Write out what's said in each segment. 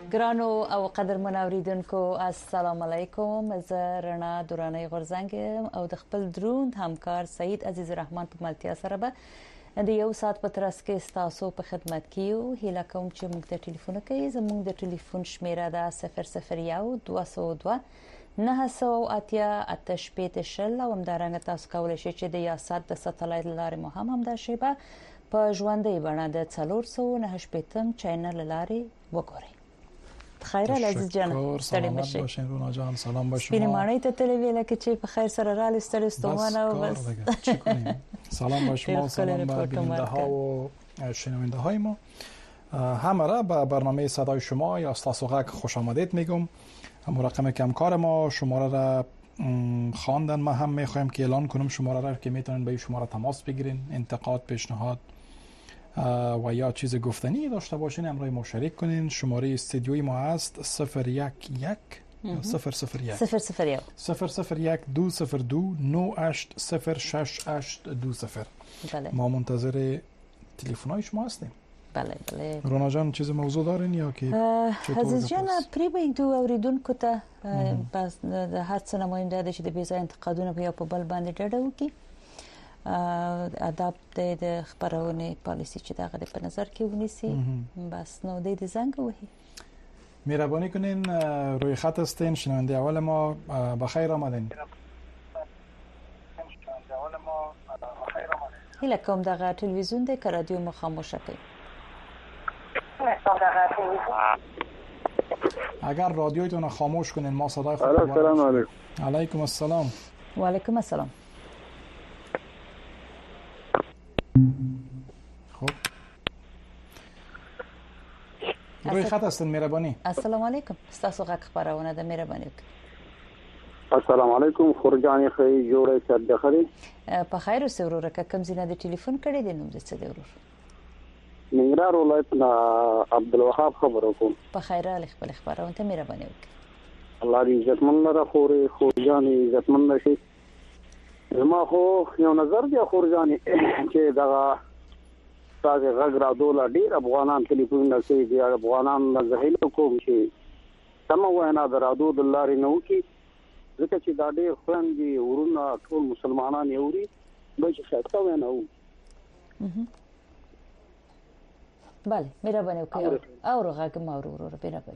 ګرانو او قدرمن اوریدونکو السلام علیکم. زه رڼا دوراني غورزنګ او د خپل دروند همکار سعید عزیز الرحمن په ملتیا سره به د یو ساعت په ترڅ کې تاسو په خدمت کې یو. هیله کوم چې موږ ته ټلیفون کوي. زموږ د ټلیفون شمیره ده 001 202 988 شل او همدارنګه تاسو کولی شئ چې د یاسات د ساتلایت لارې مو هم دا شیبه په ژوندۍ بڼه د 498 چینل لارې وګورئ. خیر عزیز جان ستړي مشه باشین رونا جان سلام به شما. سپینې ماڼۍ ته تلوي لکه چې په خیر سره را لستل استوانه و بس. سلام به شما، سلام به بیننده ها و شنونده های ما همه را به برنامه صدای شما یا استاسوغک خوش آمدید میگم. رقم کمکار ما شماره را خواندن، ما هم میخوایم که اعلان کنم شماره را که میتونین به این شماره تماس بگیرین، انتقاد، پیشنهاد و یا چیز گفتنی داشته باشین امروز ما شریک کنین. شماره استودیوی ما است 011 202 980620. بله. ما منتظر تلفن‌های شما هستیم. بله بله. رونا جان چیز موضوع دارین یا که عزیز جان پریبیدو اوریدونکو ته بس د هر څه مهم ده چې د بیزا انتقادونه بیا په بل باندې ډډه وکړي. ادب د خبرونه پالیسی چې دغه په نظر کې ونیسي. بس نو د زنګ وهي. مهربانی کنین روی خط هستین. شنونده اول ما بخیر آمدین. هیله کوم دغه تلویزیون د رادیو مو خاموش کړئ. اگر رادیویتون خاموش کنین ما صدای خود رو سلام علیکم. علیکم السلام. و علیکم السلام. خب روی خط هستین مهربانی. السلام علیکم. تاسو غږ خبرونه ده مهرباني وکړئ. السلام علیکم خورجانی خی جوړه صد خري په خیر اوسه ورور کم زینه د ټلیفون کړی دی نوم څه دی ورور؟ ننګرهار ولایت نه عبدالوهاب خبرو کوم. په خیر ال خپل خبرونه ته مهرباني وکړئ. الله دې عزتمن لره خورجانی عزتمن شي. ما خو یو نظر دی خورجانی چې دا تاسو غږ را دوله ډیر افغانان ټلیفون نه کوي. دی افغانان نه زهیل کوم شي سم وینا درادو د لارې نو کی ځکه چې دا ډېر خوندي ورونه ټول مسلمانان یوري به چې شاته وینا وو. بله مهرباني وکړئ او رغه ما ورور مهرباني.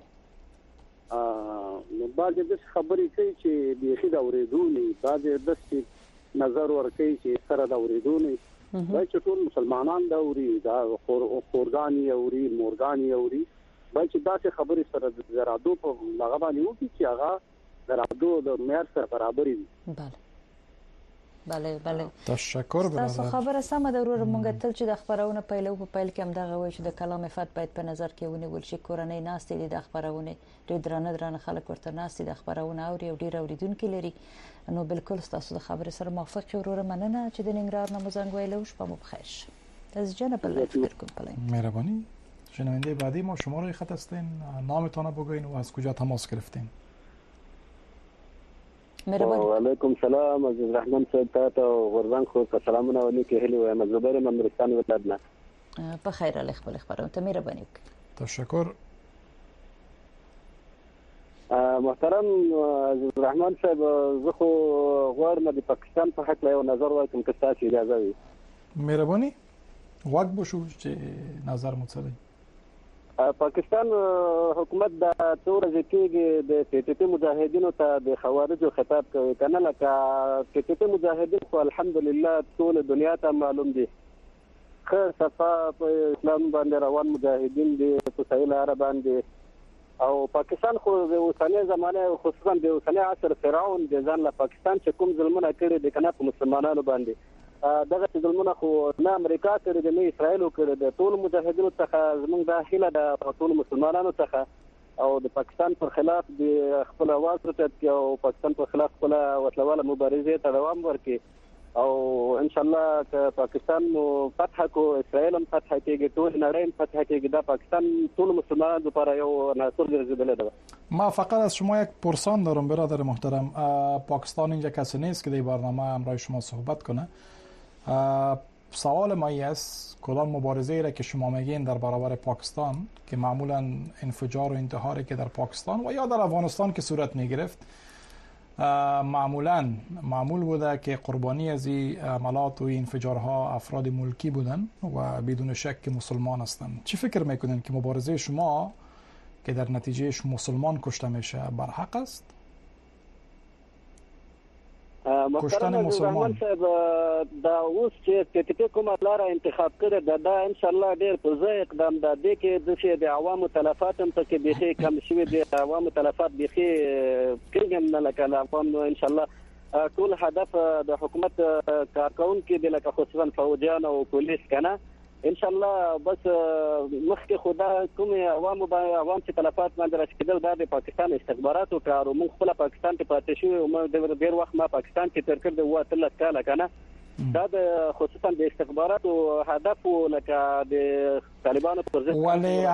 نو بعضې د خبرې کوي چې بیخي دا اورېدونی بعضې د نظر ورکوي چې سره دا اورېدونی باید چې ټول مسلمانان دا اوري دا خورګان اوري مورګان اوري باید چې داسې خبرې سره د زرادو په لغه باندې وکړي چې هغه زرادو د معیار سره برابر وي. بله بله بله. تشکر برادر. تاسو خبره سمه ده ورور. مونږ تل چې د خبرونه پیلو په پیل کې هم دغه وایي چې د کلام افت باید په نظر کې ونیول شي. کورنۍ ناستې دي د خبرونه ډېر درانه خلک ورته ناستې د خبرونه اوري او ډېر اوریدونکي لري. نو بالکل تاسو د خبرې سره موافق ورور. مننه چې د ننګرهار نه مزنګ ویلو شپه مو بخیر شه. از جناب الله فکر کنم پلاین. مهربانی. شنونده بعدی ما شما روی خط هستین. نامتون بگوین و از کجا تماس گرفتین؟ و علیکم سلام عزیز رحمان صاحب تاسو غورځنګ خو سلامونه ولیکي هلي وایم زبیر ممرستان ولادت نه په خیر ال خپل خبرونه ته مهرباني وکړئ. تشکر. محترم عزیز رحمان صاحب زه خو غواړم د پاکستان په حق له نظر ورکوم که تاسو اجازه وي. مهرباني وخت بشو چې نظر مو څه دی. پاکستان حکومت د تور ځکهږي د ټي ټي مجاهدینو ته د خوارجو خطاب کوي کنه لکه ټي ټي مجاهدین خو الحمدلله ټول دنیا ته معلوم دي خیر صفه په اسلام باندې روان مجاهدین دي په سهیل عرب باندې او پاکستان خو د اوسنۍ زمانه خصوصا د اوسنۍ عصر فرعون د ځان له پاکستان چې کوم ظلمونه کړي د کنه په مسلمانانو باندې دغه ظلمونه خو نه امریکا کړی د نه اسرائیل کړی د ټول مجاهدینو څخه زموږ داخله د ټول مسلمانانو څخه او د پاکستان پر خلاف د خپل आवाज رچت او پاکستان پر خلاف خپل وسلواله مبارزه ته دوام ورکړي او ان شاء الله که پاکستان مو فتح کو اسرائیل هم فتح کېږي ټول نړۍ هم فتح کېږي دا پاکستان ټول مسلمانانو لپاره یو ناصر ګرځیدل ده. ما فقط از شما یک پرسان دارم برادر محترم. پاکستان اینجا کسی نیست که در برنامه همراه شما صحبت کنه. سوال ما است کدام مبارزه را که شما میگین در برابر پاکستان که معمولا انفجار و انتحاری که در پاکستان و یا در افغانستان که صورت میگرفت معمول بوده که قربانی از این عملات و انفجارها افراد ملکی بودن و بدون شک مسلمان هستند. چی فکر میکنین که مبارزه شما که در نتیجهش مسلمان کشته میشه بر حق است؟ محترم رحمان صاحب دا اوس چې ټیټه کومه لار انتخاب کړه دا ان شاء الله ډېر په ځای اقدام ده کې د عوامو تلفات هم ته کې به کم شوي دي عوامو تلفات به کېږم نه لکه عوام ان شاء الله ټول هدف د حکومت کارکونکو د لکه خصوصا فوجیان او پولیس کنه ان شاء الله بس مخکې خدا کوم عوام چې تلفات باندې راځي د پاکستان استخباراتو کارو موږ خپل پاکستان ته پاتې شو او موږ ډېر وخت ما پاکستان کې تر کړ د وته لکه کنه دا د خصوصا د استخباراتو هدف لکه د طالبانو پر ضد ولی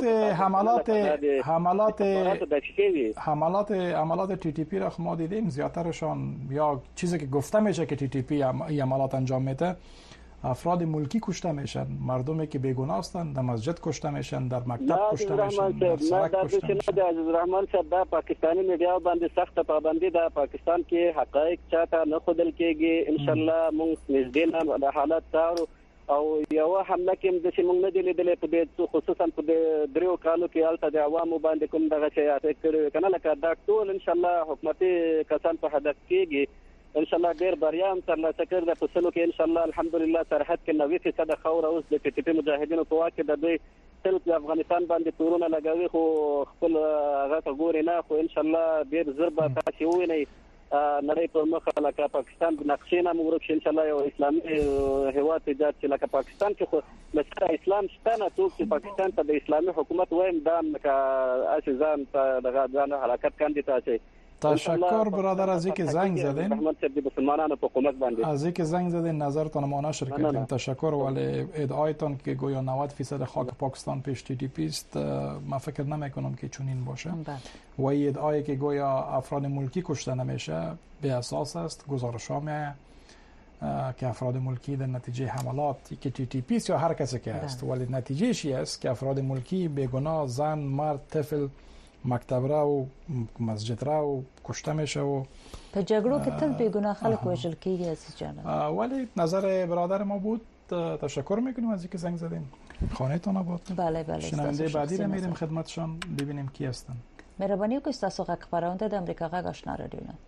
حملات تی تی پی را ما دیدیم زیاترشان یا چیزی که گفته میشه که تی تی پی حملات انجام میده افراد ملکی کشته میشن، مردمی که بیگناه هستند در مسجد کشته میشن، در مکتب کشته میشن، در سړک کشته میشن. عزیز رحمان صاحب دا پاکستانی میډیا باندې سخت پابندي ده پاکستان کې حقایق چاته نه خودل کېږي ان شاء الله موږ نږدې د حالات تارو او یو حمله کې د موږ نه دی لیدلې په دې خصوصا په دریو کالو کې الته د عوامو باندې کوم دغه شی اټیک کنه لکه دا ټول ان شاء الله حکومتي کسان په هدف کېږي ان شاء الله ډیر بریا هم ترلاسه کړ د فصلو کې ان شاء الله الحمدلله سرحد کې 90% خور اوس د ټي ټي مجاهدینو په واکه د دوی تل په افغانستان باندې تورونه لګوي خو خپل هغه ته ګوري نه خو ان شاء الله ډیر ضربه تاسو وینئ نړۍ پر مخ لکه پاکستان د نقشې نه مورک ان شاء الله یو اسلامي هیواد ایجاد چې لکه پاکستان کې خو مثلا اسلام شته نه ټول پاکستان ته د اسلامي حکومت وایم دا لکه اساساً دغه ځان حرکت کاندیدات تشکر برادر از اینکه زنگ زدین. از اینکه زنگ زدین نظرتون ما نشر کردین. تشکر ولی ادعایتون که گویا 90% خاک پاکستان پیش تی تی پی است من فکر نمیکنم که چنین باشه. و ادعایی که گویا افراد ملکی کشته نمیشه به اساس است. گزارش‌ها میاد که افراد ملکی در نتیجه حملات که تی تی پی است یا هر کسی که است ولی نتیجهش است که افراد ملکی بیگناه زن مرد طفل مکتب را و مسجد را و کشته میشه و په جګړو کې تل بیگناه خلک وژل کیږي عزیز جان. ولی نظر برادر ما بود. تشکر میکنیم از اینکه زنگ زدین. خانه‌تون آباد. بله شنونده بعدی را میریم خدمتشان ببینیم کی هستن. مهربانی وکړئ تاسو غږ خبرونده د امریکا غږ آشنا رادیو نه.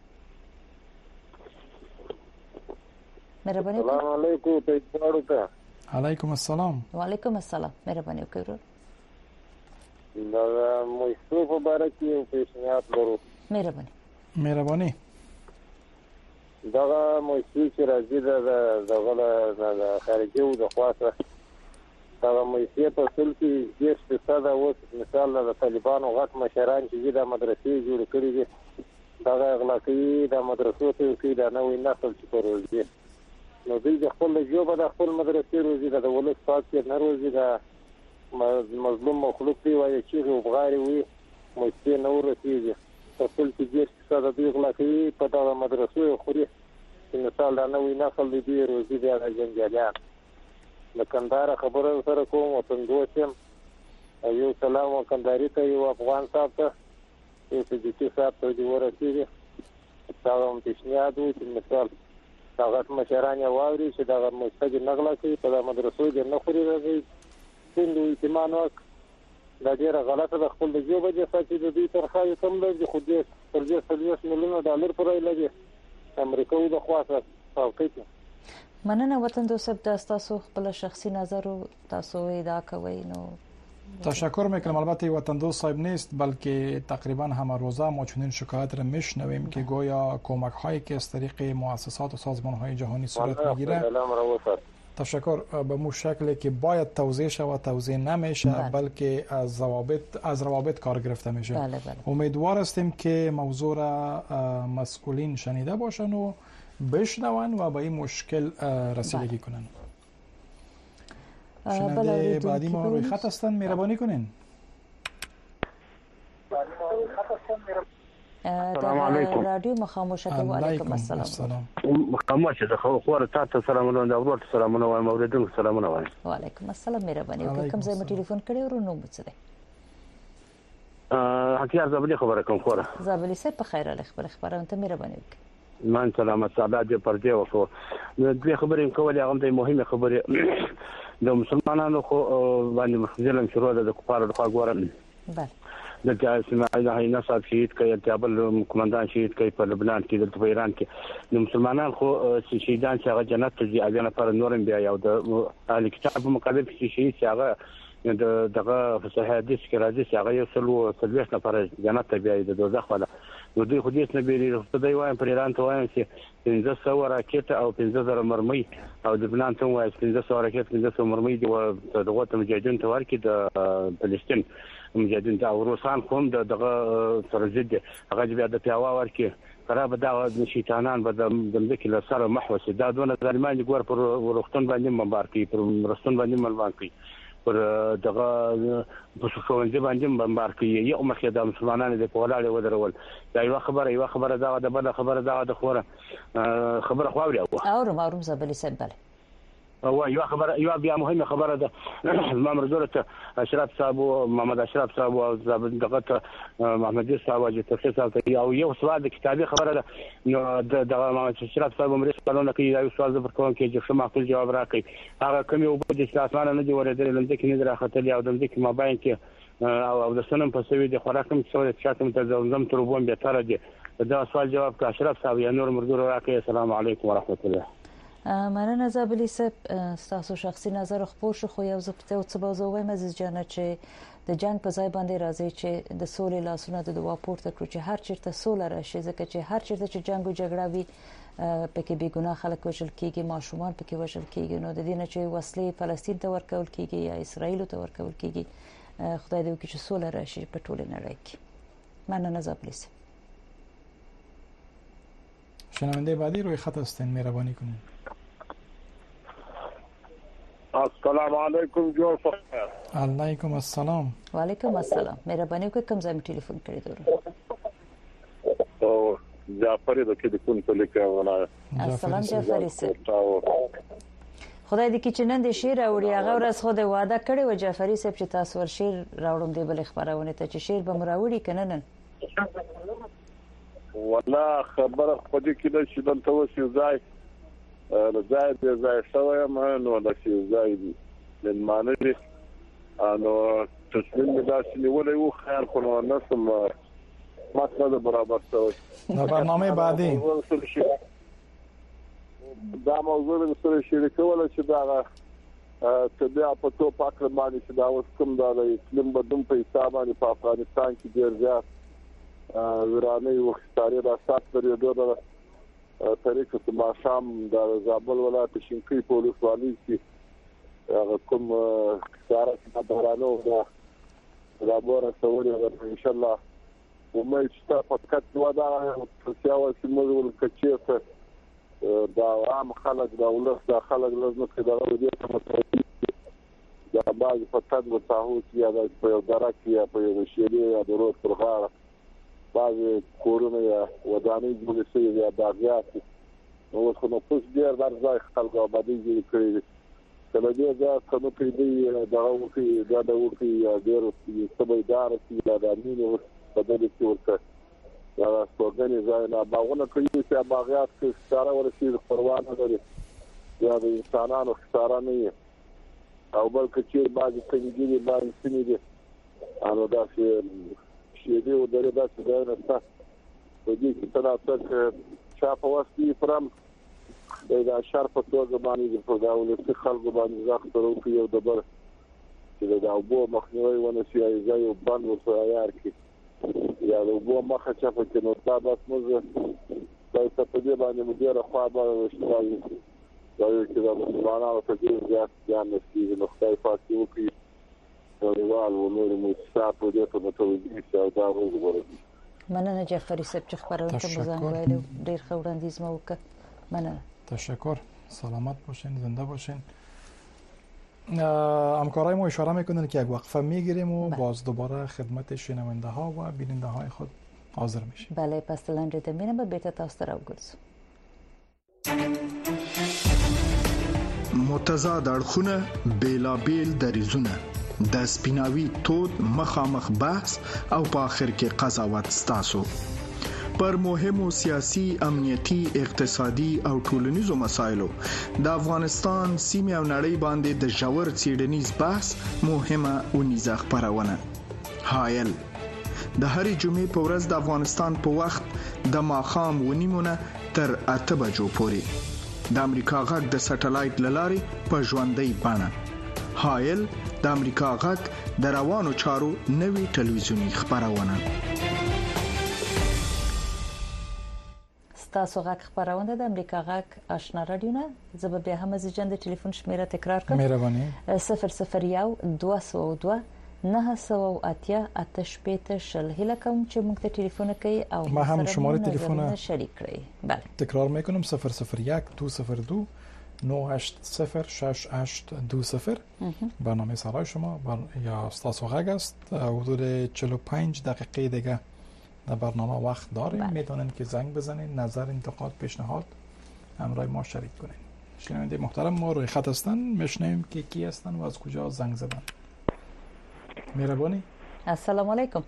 مهربانی وکړئ. السلام علیکم تاسو. علیکم السلام. وعلیکم السلام. مهربانی وکړئ. دا موضوع په اړه کې یو پیشنهاد لرو. مهرباني. دا موضوع چې راځي د خارجي او د خاصه دا موضوع په ټول کې ډېر څه دا اوس مثال د طالبانو غټ مشران چې د مدرسې جوړ کړې دي دا اغلاقي د مدرسو ته کې دا نوې نسل چې پروژې نو دوی د خپل ژبه د خپل مدرسې روزي د ولس پاتې نه روزي دا مظلوم مخلوق دی وایي چې وبغاري وي مستي نور رسیږي په ټول کې ډېر څه د دوی اغلاقي په دا مدرسو خوري چې مثال دا نوې نسل دی روزي د جنجاليان د کندهار خبره سره کوم او څنګه یو سلام کندهاري ته یو افغان صاحب ته یو چې صاحب ته دی ورسېږي دا هم پیشنهاد وي چې مثال هغه مشران یې واوري چې دا مستګ نغلا کوي په مدرسو کې نه خوري راځي څنګه ایمان وک دا ډیره غلطه د خپل جوبه د فاتې د دې ترخه کم لږ خو دې پر دې $30 میلیون پرې لګي امریکا د خواصه توقیت مننه وطن دوست تاسو خپل شخصي نظر او تاسو ادعا کوي نو تشکر میکنم. البته وطن دوست صاحب نیست بلکه تقریبا همه روزه ما چنین شکایت را میشنویم که گویا کمک هایی که از طریق مؤسسات و سازمان های جهانی صورت میگیره تشکر به مو شکلی که باید توزیع شود توزیع نمیشه بلکه از روابط کار گرفته میشه. امیدوار هستیم که موضوع را مسئولین شنیده باشن و بشنون و به این مشکل رسیدگی کنن. شنونده بعدی ما روی خط هستن مهربانی کنین. السلام علیکم. رادیو مخاموشه کې وعلیکم السلام. مخاموشه ده خو تاسو سلامونه د اورور سلامونه وایم اوریدونکو سلامونه وایم. وعلیکم السلام مهرباني وکړئ. کوم ځای مو ټلیفون کړی ورو نو څه دی؟ هکیار زابلی خبره کوم خوره. زابلی سه په خیر له خبرونه ته مهرباني وکړئ. من سلامت سعادت دې پر دې وکړو. دوی خبرې کولې هغه د مهمه خبرې د مسلمانانو خو باندې ظلم شروع ده د کفارو د خوا ګورم. بله. د اسماعیل هینا صاحب شهید کړي جابل کمانډان شهید کړي په لبنان کې د ایران کې د مسلمانانو خو شهیدان چې هغه جنت ته ځي اګنه پر نورم بیا یو د اهل کتاب مقابل کې شهید چې هغه دغه په صحیح حدیث کې راځي چې هغه یو څلوېښت نفر جنت ته بیا د دوزخ ولا نو دوی خو دې نه بیري په دوی وایم پر ایران ته وایم چې 1500 راکټ او 15000 مرمۍ او د لبنان ته وایم 1500 راکټ 1500 مرمۍ دغه ته مجاهدین ته ورکړي د فلسطین مجاهدین دا روسان کوم دغه سره ضد هغه بیا د پیاوا ورکړي خراب دا شیطانان به د مځکې له سره محوس دا دونه ظالمان دي ګور پر ورختون باندې منبار کوي پر مرستون باندې منبار کوي پر دغه په ښوونځي باندې منبار کوي یو مخې د مسلمانانو د پولاړ ودرول دا یو خبره دا د بل خبره دا د خوره خبره خو اورم زبلی سبل او یو خبره یو بیا مهمه خبره ده امام رضوله اشرف صاحب او محمد اشرف صاحب او دغه محمد صاحب او تفسیر صاحب یو سوال د کتابي خبره ده نو د محمد اشرف صاحب عمر سپلونه کوي یو سوال زبر کوم کې چې معقول جواب راکړي هغه کوم یو د اسلام نه دی ورېدل لږ کې نه راختلی او د دې کې مابین کې او د سنم په سوي د خوراکم څو چاته ته زمزم تربون به تر دي دا سوال جواب کا اشرف صاحب یا نور مرګور راکړي. السلام علیکم ورحمت الله. مننه زابلی صاحب تاسو شخصي نظر خپور شو خو یو زپته څه بوزو وایم عزیز جان چې د جنگ په ځای باندې راځي چې د سولې لاسونه د دوا پورته کړو چې هر چیرته سوله راشي ځکه چې هر چیرته چې جنگ او جګړه وي پکې بې ګناه خلک وژل کیږي ماشومان پکې وژل کیږي نو د دې نه چې وسلې فلسطین ته ورکول کیږي یا اسرائیل ته ورکول کیږي خدای دې وکړي چې سوله راشي په ټوله نړۍ کې. مننه زابلی صاحب. شنونده بعدی روی خط هستین مهربانی کنید. السلام علیکم جوړ خیر. علیکم السلام. وعلیکم السلام. مهرباني وکړئ کوم ځای ټلیفون کړی درو. او جعفری د کې د کون په لیکه ولا. السلام جعفری صاحب. خدای دې کې چې نن د شیر اوړي هغه ورځ خو د وعده کړی و جعفری صاحب چې تاسو ور شیر راوړم دی بل خبرونه ته چې شیر به مراوړي کنه نن. ولا خبره خو دې کې د شیدل توسي ځای زای شوی ما نو د شي زای من معنی انو تصمیم داسې نیولې و خیر خو نو نسم ماته برابر شوی. برنامه بعدی دا موضوع سره شریکول چې دا تبع په تو پاک باندې چې دا اوس کوم دا اقلیم بدلون په حساب باندې په افغانستان کې ډیر زیات ورانه وختاري راځات لري دوه طریقه ته ما شام د زابل ولایت شینکۍ په ولسوالۍ کې کوم ساره چې بارانو دا لابوره سووري ان شاء الله ومې چې فقط ودا سیاوه چې موږ ولکچې دا عام خلک دا ولس دا خلک لازم کې دا ودی ته متوجي دا باز فقط وتاهو چې دا په درک یا په شیلې یا د روز پر غاړه بعض کورونه یا ودانۍ جوړې شوي یا باغیات نو اوس خو نو پوس ډېر ځای خلکو آبادي جوړ کړي دي کله دې ځای کوم کې دی دا وکي دا د وکي یا ډېر سبایدار چې دا د امینو په دې کې ورته دا څنګه ځای نه باغونه کوي چې باغیات کې ستاره ورسي پروان نه لري یا د انسانانو ستاره نه او بلکې چې بعض څنګه باندې سنې دي انو دا چې شیدې او درې داسې ځای نه شته په دې کې تناسب چا په واسطې فرم دا شر په توګه باندې په دا ولې خلکو باندې ځخ ترو کې یو دبر چې دا وبو مخنیوي ونه شي ځای او باندې وسه یار کې یا وبو مخه چې په کې نو تاسو موږ دا په دې باندې مدیر خو به وشتاوي دا یو چې دا مسلمانانو ته ډیر زیات ځان نشي نو خدای پاک وکړي نړیوال و نور مستعد دې ته متوجي شي دا وګورئ. مننه جعفری صاحب چې خبرونه ته مزاحم ویلو ډیر ښه وړاندیز مو وکړ. مننه. تشکر. سلامت باشین زنده باشین. همکارای ما اشاره میکنن که یک وقفه میگیریم و باز دوباره خدمت شنونده ها و بیننده های خود حاضر میشیم. بله پس لنډه دمینه به بیت تاسو ته راوګرځو. متضاد اړخونه بیلابیل دریزونه د سپیناوي تود مخامخ بحث او په اخر کې قضاوت ستاسو پر مهمو سیاسي، امنیتي، اقتصادي او ټولنیزو مسایلو د افغانستان سیمه او نړۍ باندې د ژور څېړنیز بحث مهمه ونیزه خبرونه. حایل د هرې جمعې په ورځ د افغانستان په وخت د ماښام ونیمونه تر 8 بجو پورې د امریکا غږ د سټلایټ لارې په ژوندۍ بڼه. حایل د امریکا غږ د روانو چارو نوي ټلویزیونی خبرونه. تاسو غږ خبرونه د امریکا غږ آشنا رادیو نه. زه به بیا هم از جند ټلیفون شمیره تکرار کوم. مهرباني 001 202 908 8 هیله کوم چې موږ ته ټلیفون کوي او ما هم شماره تلفن شریک کړئ. بله تکرار میکنم 001 202 9806820. برنامه صدای شما یا استاسو غږ است. حدود 45 دقیقه دیگه در برنامه وقت داریم. میتونین که زنگ بزنین، نظر، انتقاد، پیشنهاد همراه ما شریک کنین. شنونده محترم ما روی خط هستن، میشنویم که کی هستن و از کجا زنگ زدن. مهربانی. السلام علیکم.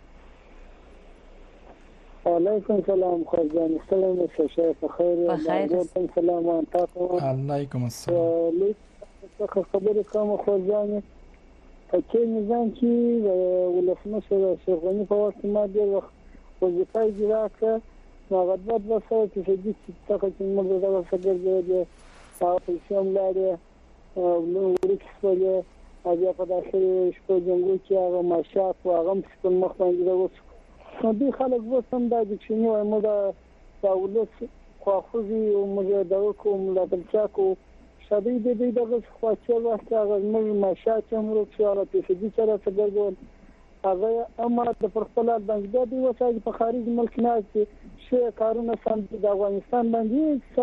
علیکم سلام خوزانی. سلام شیخ بخیر. بخیر. سلام انتقام. علیکم السلام. خبر کوم خوزانی. پکې نظام کې ولسمشر شغونی په وخت ما ډېر وخت وظیفه اجرا کړه. هغه د وسه چې د څه چې موږ د وسه ګرځېدل او په کوم لارې نو ورکسله بیا په داخلي شپه جنګو کې هغه ماشات او هغه په مخ باندې راوځي. نو دې خلک وسم د دښینی او موږ د ولس خواخوږي او موږ د کوم لا بلچا کو شدید دې دغه خواچه وخت هغه موږ ماشات هم ورکساله په دې سره څرګندول هغه اما د خپل باندې د وسایل په خارج ملک نه شي کارونه سم د افغانستان باندې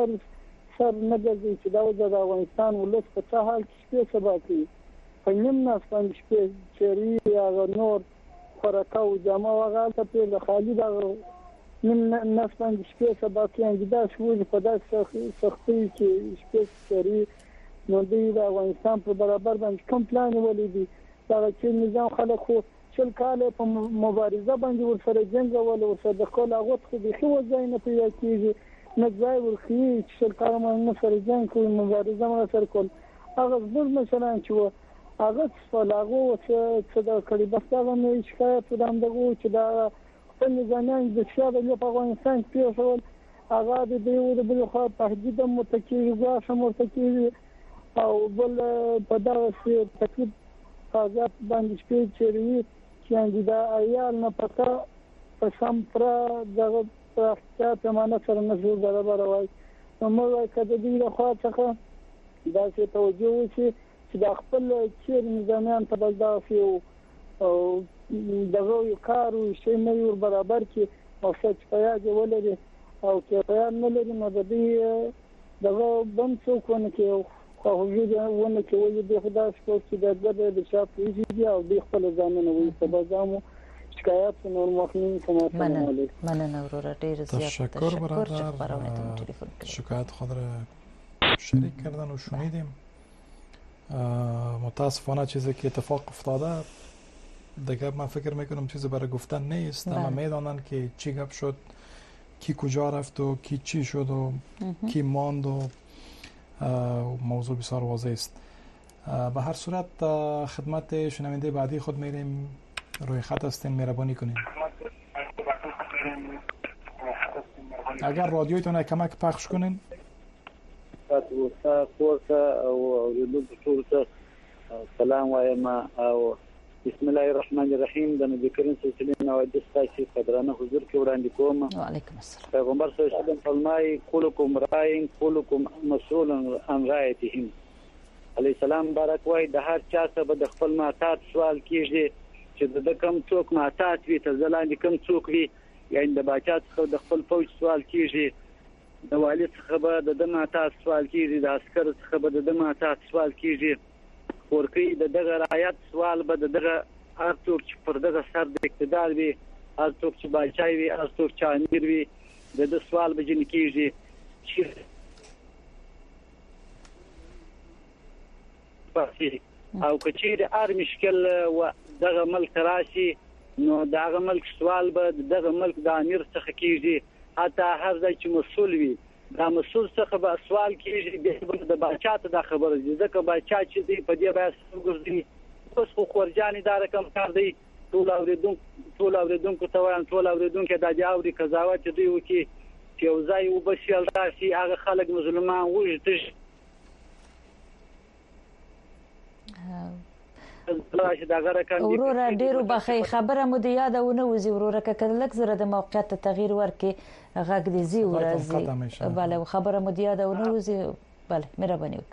سر نه ګرځي چې دا د افغانستان ولس په څه حال کې سبا کوي. په نیم ناس باندې شپې چری یا نور خورکاو جامه وغالته په خالي دا نیم ناس باندې شپې سبا کوي. دا شوې په داسې سختۍ کې شپې چری نو د افغانستان په برابر باندې کوم پلان ولیدي. دا چې نظام خلک خو شل کال په مبارزه باندې ورسره جنگ ول ورسره د خپل هغه خو د خو ځای نه پیدا کیږي نه ځای ورخي شل کال باندې سره جنگ کوي مبارزه ما سره کول هغه زموږ مثلا چې هغه فلاغو څه د کړي بس هغه نه شکایت ودان دغه چې دا خپل ځانان د شاده په افغانستان کې ټول هغه د دې بل خو تهدید متکی غواړم متکی او بل په دغه تکلیف فازات باندې شپې چیرې چې دا ایال نه پتا په سم پر دغه پراختیا پیمانه سره نشو برابر وای. نو موږ کده دې له خوا څخه دا چې توجه وشي چې د خپل چیر نظامیان په داسې او دغه کارو شي نه ور برابر کې او څه پیاج ولري او چې پیاج نه لري نو د دې دغه بم څوکونه کې خو هغه ونه کې وایي د خدای سپورت چې د شاپ ایجی او د خپل ځانونه وي په بازامو شکایت نور مخنی سمات مننه ورور ډیر زیات تشکر برادر. شکایت خود را شریک کردن و شنیدیم. متاسفانه چیزی که اتفاق افتاده دیگه من فکر میکنم چیزی برای گفتن نیست. اما میدانن که چی گپ شد، کی کجا رفت و کی چی شد و کی ماند و موضوع بسیار واضح است. به هر صورت خدمت شنونده بعدی خود میریم. روی خط هستین، مهربانی کنین اگر رادیویتون کمک پخش کنین. سلام وایم او بسم الله الرحمن الرحیم. د نبی کریم صلی الله علیه وسلم او د ستاسو قدرانه حضور کې وړاندې کوم. وعلیکم السلام. پیغمبر صلی الله علیه وسلم فرمایي کلکم راین کلکم مسئول عن رعیتهم. علی السلام بارک وای د هر چا څخه د خپل ماتات سوال کیږي چې د کم څوک ماتات وي ته ځلاندې کم څوک وي یعنی د باچا څخه د خپل فوج سوال کیږي د والي څخه به د ماتات سوال کیږي د عسكر څخه به د ماتات سوال کیږي ورکی د دغه رعایت سوال به دغه هر څوک چې پر دغه سر د اقتدار وي از څوک چې بچای وي از څوک چې امیر وي د سوال به جن کیږي چې او کچیر هر مشکل و دغه ملک راشي نو دغه ملک سوال به دغه ملک د امیر څخه کیږي حتی هر ځای چې مسؤل وي دا مسؤل څخه به سوال کیږي د بچا ته د خبره ځکه بچا چې دی په دې بیا وګرځي اوس خو خورجان دا رقم کار دی ټول اوریدونکو ته وایم ټول اوریدونکو د جاوري قضاوت دی وکي چې یو ځای وبشل راشي هغه خلک مظلومان وژل وروره ډیرو بخې خبره مو د یادونه وزي وروره کله لک زره د موقعیت تغییر ورکې غږ دې زی ورځي bale خبره مو د یادونه وزي bale مهرباني وکړئ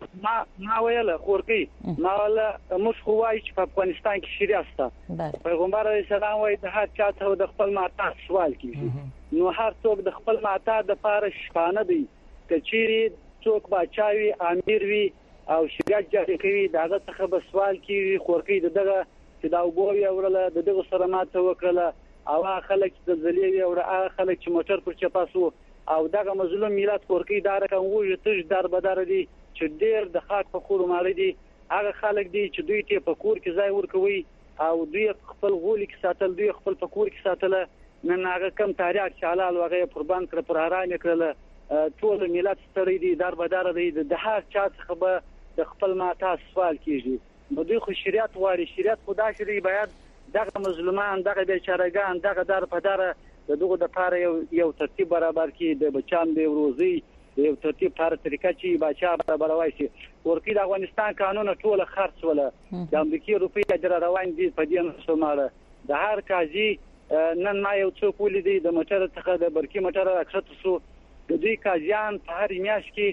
ما ویله خورکی ما ولا موږ خو وایي چې په افغانستان کې شریعت شته پیغمبر علیه السلام وایي د هر چا ته د خپل معتاد سوال کیږي نو هر څوک د خپل معتاد د پاره شپانه دی کچيري څوک بچاوي امیر وي او شریعت جاری کوي داغه څخه به سوال کیږي خورکی دغه چې دا وګوري اوره دغه سره ماته وکړه او خلک د زلیوي او خلک چې موټر پر چپاسو او دغه مظلوم ملت خورکی دا رقم وژه تج در بدر دي چې ډېر د خاک په خور مال دي هغه خلک دي چې دوی ته په کور کې ځای ورکوي او دوی خپل غولي کې ساتل دوی خپل په کور کې ساتل نن هغه کم تاریخ شالال وغه قربان کړ پر هران کړل ټول ملت ستړي دي در بدر دي د هر چا څخه به د خپل ماته سوال کیږي نو دوی خو شریعت واري شریعت خدا شری باید دغه مظلومان دغه بیچارهګان دغه در په در دغه د پاره یو ترتیب برابر کی د بچان دی روزي یو ترتیب پر طریقه چې بچا برابر وایي ورکی د افغانستان قانون ټول خرڅ ولا د امریکای روپی اجر روان دي په دې نسماله د هر قاضي نن ما یو څوک ولیدي د موټر څخه د برکی موټر اکثر سو د دوی قاضیان په هر میاش کې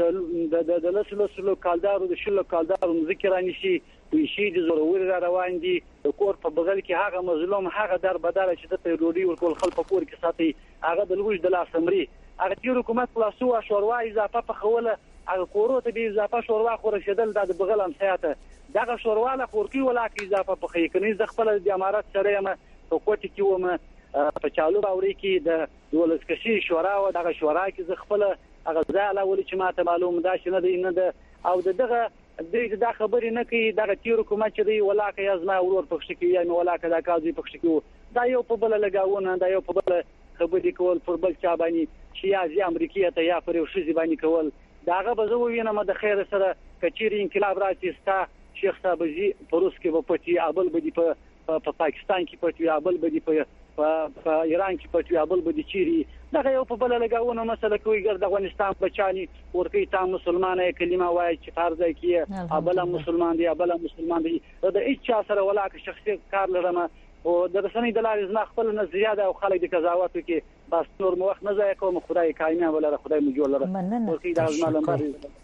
د لسلو کالدارو د شلو کالدارو ذکر انشي وشي د ضروري روان دي د کور په بغل کې هغه مظلوم هغه در بدل چې د ډوډۍ ورکول خلک کور کې ساتي هغه د لوج د لاسمري هغه تیر حکومت خلاصو شوروا اضافه په خوله هغه کورو ته به اضافه شوروا خورشدل د بغل هم سیاته دغه شوروا له خورکی ولا کې اضافه په خې کني د خپل د امارات سره ما په کوټه کې ومه په چالو باوري کې د ولسکشي شورا او دغه شورا کې ز خپل هغه ځاله ولې چې ماته معلوم ده چې نه دی نه ده او دغه د خبرې نه کوي دغه تیر حکومت چې دی ولا کې ازما ورور پښت کې یا ولا کې دا قاضي پښت کې دا یو په بل لګاونه دا یو په بل خبرې کول پر بل چا باندې چې یا امریکای ته یا پر شي باندې کول داغه به زه وینم د خیر سره کچيري انقلاب راځي ستا شیخ صاحب جی پروس کې په پټي ابل بدی په پاکستان کې پټي ابل بدی په ایران کې پټي ابل بدی چيري دغه یو په بل لګاونه مسله کوي ګر د افغانستان بچانی ورکی تا مسلمانه کلمه وایي چې فرض کې ابل مسلمان دی ابل مسلمان دی دا هیڅ سره ولا که شخصي کار لرمه او د رسنۍ د لارې زما خپل نظریات او خلک د قضاوت کې بس نور مو وخت نه ځای کوم خدای کاینه ولا خدای مو جوړ لره ورکی دا زما لمبر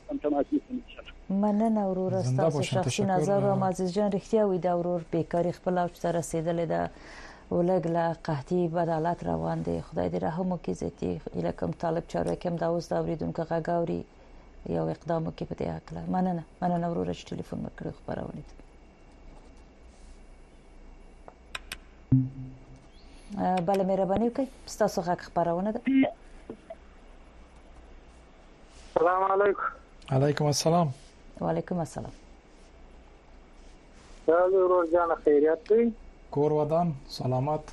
مننه ورور تاسو شخصي نظر او عزیز جان رښتیا وي دا ورور بیکاری خپل او سره رسیدلې ده ولګلا قحطي بدالات روان دي خدای دې رحم وکړي زتي الکم طالب چارو کوم دا اوس دا اوریدونکو غاوري یو اقدام وکړي په دې اکله مننه ورور چې ټلیفون وکړو خبرونه بله مهرباني وکړئ ستاسو غږ خبرونه ده السلام علیکم علیکم السلام وعلیکم السلام سلام ورور جان خیریت دی کور ودان سلامت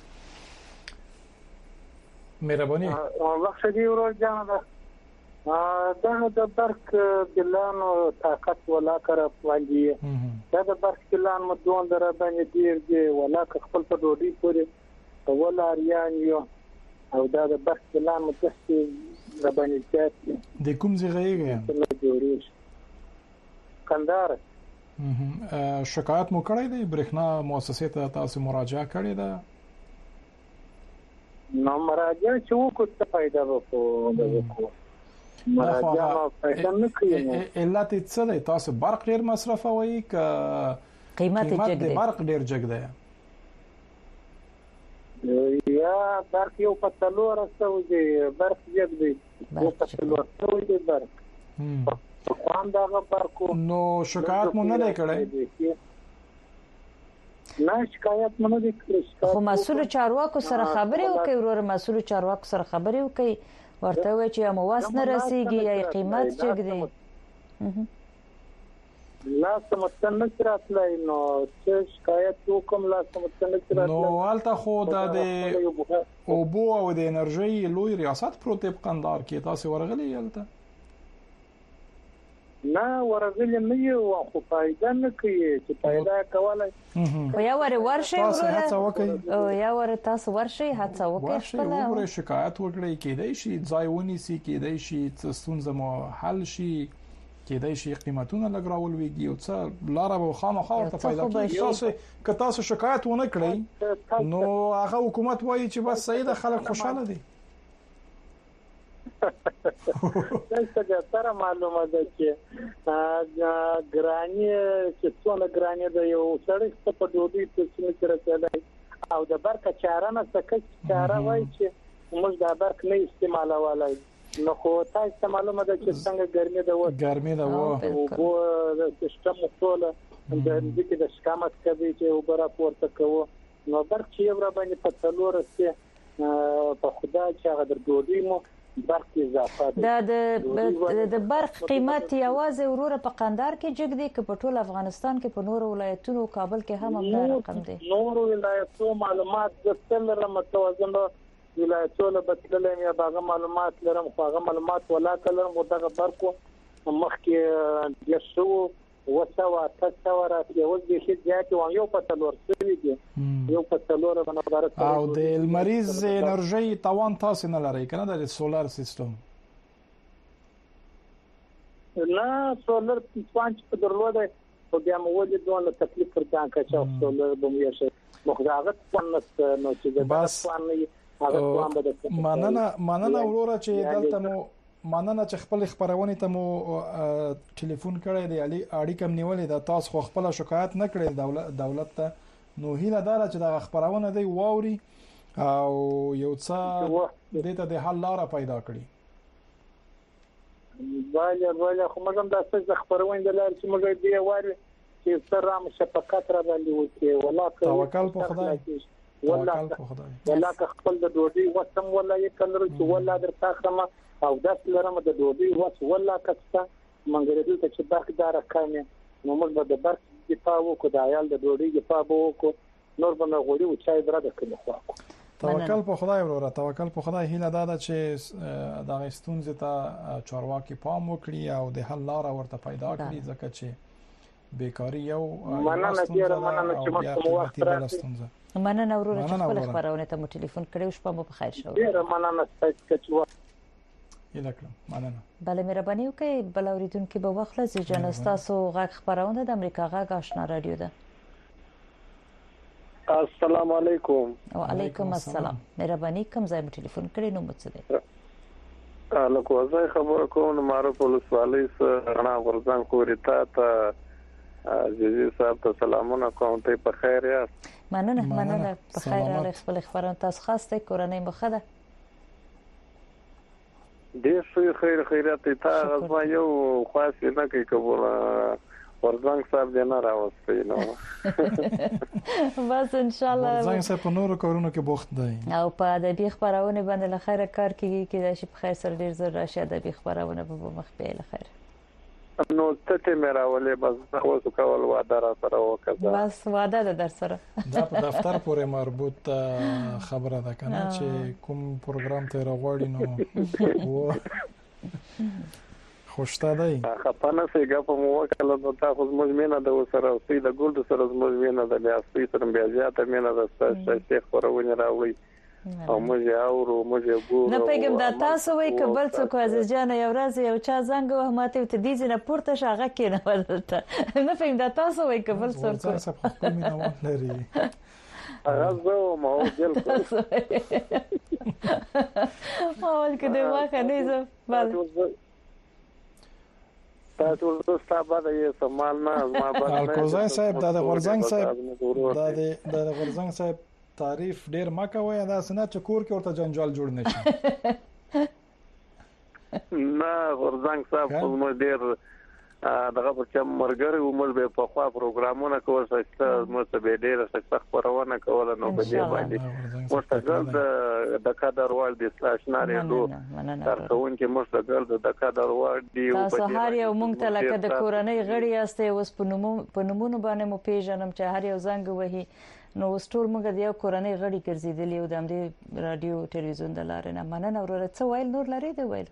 مهرباني وخت دی ورور جان دا د برق بلانو طاقت ولا کر باندې دا د برق بلان مدون در باندې دی ولا خپل په ډوډۍ پورې ولا اریان یو او دا د برق بلان متسي د باندې چات د کوم ځای غیږه کندهار شکایت مو کړی دی برېښنا مؤسسې ته تاسو مراجعه کړې ده نو مراجعه چې وکړه څه فائدہ وکړو مراجعه فائدہ نه کوي علت څه دی تاسو برق ډیر مصرفوي ک قیمت برق ډیر جګ دی یا برق یو پتلور استوي برق جګ دی یو پتلور استوي برق نو شکایت مو نه کړی نه شکایت نه دي کړی خو مسؤل چارواکو سره خبرې وکړي ورور مسؤل چارواکو سره خبرې وکړي ورته وایي چې امواس نه رسیږي یا قیمت چګ دی لا سمستن نشراتلای نو چې شکایت وکم لا سمستن نشراتلای نو حالت خو د اوبو او د انرژي لوی ریاست پروت په قندار کې تاسو ورغلی یلته نه ورغلی نه یو خو فائدہ نه کوي چې فائدہ کولای خو یا ورشي ورور یا ور تاسو ورشي هڅه وکړئ خپل ورور شکایت وکړئ کېدای شي ځایونی سي کېدای شي ستونزه مو حل شي کېدای شي قیمتونه لګراول ویږي او څه لاره به خامخا ورته پیدا کیږي تاسو شکایت ونه کړئ نو هغه حکومت وایي چې بس صحیح ده خلک خوشاله دي څنګه سره معلومه ده چې ګرانی چې څونه ګرانی ده یو سړی په دوی په څه کې راځي او د برق چارانه څه چاره وایي چې موږ د برق نه استعمالولای نو خو تاسو معلومه ده چې څنګه ګرمي ده او د سیستم ټول د دې د شکامت کوي چې وبره پورته کوو نو برق چې یو را باندې په څلور سي په خدای چې هغه د دوی مو برق اضافه ده د برق قیمت یوازې وروره په قندار کې جګ دی که په ټول افغانستان کې په نورو ولایتونو کابل کې هم همدا رقم دی نورو ولایتونو معلومات د څلور متوازن ولایتونو بدللم یا باغ معلومات لرم خو هغه معلومات ولا کلم دغه برکو مخکې یشو وسوا تاسوره یو د شي ځاتي یو په تلور سوي دي یو په تلور باندې او د المریض انرژي توان تاسو نه لري کنه د سولار سیستم نه سولر پانچ په درلوده خو بیا مولې دونه تکلیف ورته چې سولر بمیا شي مخداغت پنس نو چې د بس مننه وروره چې دلته مو مننه چې خپل خبرونه ته مو ټلیفون کړی دی علي اړیکم نیولې د تاسو خو خپل شکایت نه کړی دولت ته نو هیله دار چې د خبرونه دی واوري او یو څه دته د حل لاره پیدا کړي وایي خو موږ هم د خبرونه د لار چې موږ دی وایي چې سره مشفقت را باندې وکړي ولا توکل په خدای ولا خپل د دوی وسم ولا یکلر چې ولا درته خمه او داس لرم د دوی وس ولا کڅه منګره دې چې برخدار کامه نو موږ به د برخ دفاع وکړو د عیال د دوی دفاع وکړو نور به نه غوړي او چای درته کړو توکل په خدای وروره توکل په خدای هیله ده چې د غستونځ ته چارواکي پام وکړي او د حل لاره ورته پیدا کړي ځکه چې بیکاری یو مننه چې مو وخت راکړی مننه وروره چې خپل خبرونه ته مو ټلیفون کړو شپه مو په خیر شو ډیر مننه ستاسو یلکم مننه بله مهرباني وکړئ بل اوریدونکو به واخله چې تاسو غږ خبرونه د امریکا غږ آشنا رادیو ده السلام علیکم وعلیکم السلام مهرباني کوم ځای مو ټلیفون کړی نو مڅ دی لکه زه خبر کوم معروف ولسوالۍ سره غورځنګ کوریتا ته عزیزي صاحب ته سلامونه کوم ته په خیر یاست مننه په خیر راغلی خپل خبرونه تاسو خاصه کورنۍ مخده ډیر خیرات ته غوښمه یو خاص نه کوي کوم ورځنګ صاحب دې نه راوستي نو بس ان شاء الله ورځنګ صاحب په نورو کارونو کې بوخت دی او په ادبي خبرونه باندې له خیره کار کوي کې د شي په خیر سره ډیر زر راشي ادبي خبرونه په مخ په له خیر نو ته مې راولې بس خو کول وعده را سره وکړه بس وعده ده در سره دا په دفتر پورې مربوط خبره ده کنه چې کوم پروګرام ته راغوړی نو خوشته دی خپانه سیګه په مو وکړه نو تاسو موږ مینه د سره سید ګولد سره موږ مینه د بیا سره بیا زیاته مینه د شیخ خورونه راوړي او موږ اورو موږ ګورو نه پیګم دا تاسو وای کبل څوک عزیز جان یو ورځ یو چا زنګ وه ماته ته دې نه پورته شاغه کینه ولته نه پیګم دا تاسو وای کبل څوک خپل مینه وانه لري غزو ما وجل اول کده واخه نه زه بل تاسو ستاسو د سمال نه ما باندې الکوزای صاحب د غورځنګ صاحب د غورځنګ صاحب تعریف ډیر مکوي دا سنا چې کور کې ورته جنجال جوړ نشي نه غورځنګ صاحب مو ډیر دغه پر چې مرګري عمر به په خوا پروګرامونه کول سکته مو به ډیر سخت خبرونه کول نو په دې باندې مستقل د کادروال د استاشناري دوه ترڅون کې مستقل د کادروال دی او په هر یو مونږ ته لکه د کورنۍ غړي یاسته اوس په نمونه باندې مو پیژنم چې هر یو زنګ وهي نو ټول موږ د یو کورنۍ غړي ګرځیدلی او د همدې رادیو ټلویزیون د لارې نه مننه وروره څه ویل نور لري دی ویل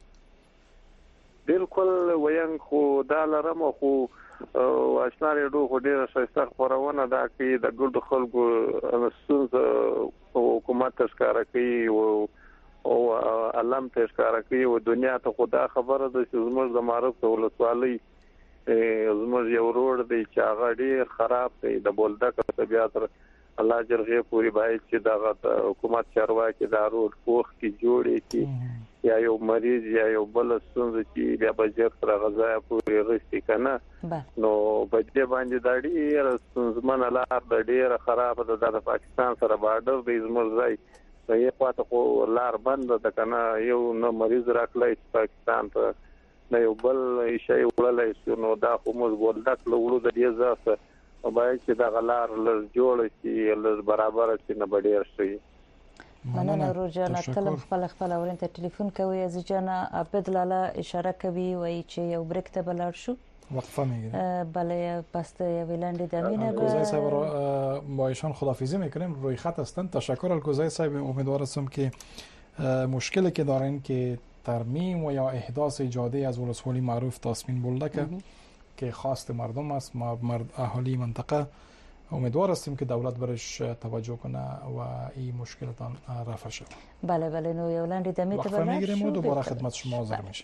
بالکل ویم خو دا لرم خو آشنا ریډیو خو ډیره ښایسته خبرونه دا کوي د ګډ خلکو ستونزه حکومت ښکاره کوي او علم ته ښکاره کوي او دنیا ته خدا خبره ده چې زموږ د معرف ولسوالۍ زموږ یو روډ دی چې هغه ډیر خراب دی د بولدک طبيعت الله جرغه پوری باید چې دا حکومت چارواکي دا روډ پوخ کی جوړي کی یا یو مریض یا یو بل ستونزه چې بیا بجټ تر غذا پوری رسي کنه نو بجې باندې دا ډیر ستونزمن لار د ډیر خراب ده د پاکستان سره بارډر دی زموږ ځای یې پاتې خو لار بند ده کنه یو نو مریض راکلای پاکستان ته نه یو بل شی ولای نو دا خو موږ ولدک لولو د دې ځاسه او باید چې دا غلار لږ جوړ شي لږ برابر شي نه بډیر شي مننه روجانا تلم خپل اورین ته ټلیفون کوي از جانا عبد لاله اشاره کوي وای چې یو بریک ته بلار شو وقفه میگیره بله پس ویلندی دمینه گوزای صاحب رو با ایشان خداحافظی میکنیم روی خط هستند تشکر از گوزای صاحب امیدوار هستم که مشکلی که دارین که ترمیم و یا احداث جاده از ولسوالی معروف تاسمین بولدک که خواست مردم است اهالی منطقه امیدوار هستیم که دولت برش توجه کنه و این مشکلتان رفع شود. بله بله نو یولندی دمیت وقفه میگیریم و دوباره خدمت شما حاضر میشیم.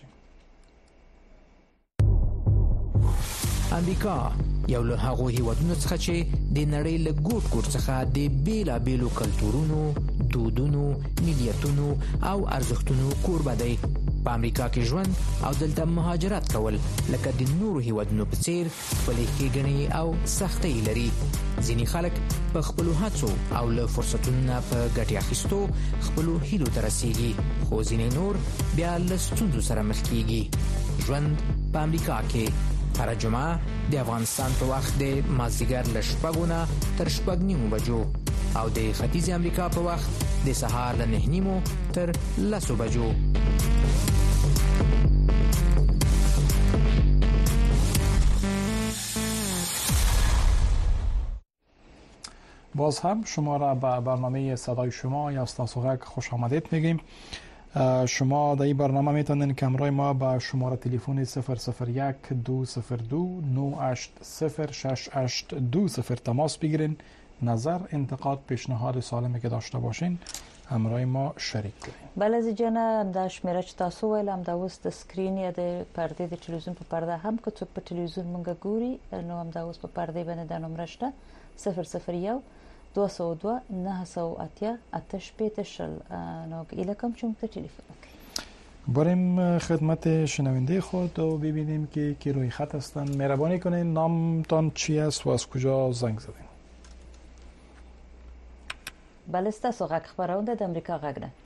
امریکا یو له هغو هیوادونو څخه چې د نړۍ له ګوټ ګوټ څخه د بیلابیلو کلتورونو، دودونو، ملیتونو او ارزښتونو کوربه دی. په امریکا کې ژوند او دلته مهاجرت کول لکه د نورو هیوادونو په څیر خپلې ښېګڼې او سختۍ لري. ځینې خلک په خپلو هڅو او له فرصتونو نه په ګټې اخیستو خپلو هیلو ته رسیږي، خو ځینې نور بیا له ستونزو سره مخ کیږي. ژوند په امریکا کې هر جمعه د افغانستان په وخت د مازدیګر له 6 تر 6:30 بجو او د ختیځ امریکا په وخت د سهار له 9:30 تر 10 بجو. باز هم شما را به برنامه صدای شما یا استاسوغک خوش آمدید میگیم. شما در این برنامه میتونین که همراه ما با شماره تلفن 001-202-980-682 تماس بگیرین. نظر، انتقاد، پیشنهاد سالمی که داشته باشین همراه ما شریک کنین. بله زیجانا دا شمیره چې تاسو ویل هم دا اوس د سکرین یا د پردې د ټلویزیون په پرده هم که څوک په ټلویزیون مونږ ګوري نو هم دا اوس په پردې باندې د نمبر شته 001-202-980-880 نو ایله کم چون ته تلفن وکړئ. بریم خدمت شنونده خود و ببینیم که کی روی خط هستن. مهربانی کنین نامتان چی است و از کجا زنگ زدین؟ بله ستاسو غږ خبرونه د امریکا غږ ده.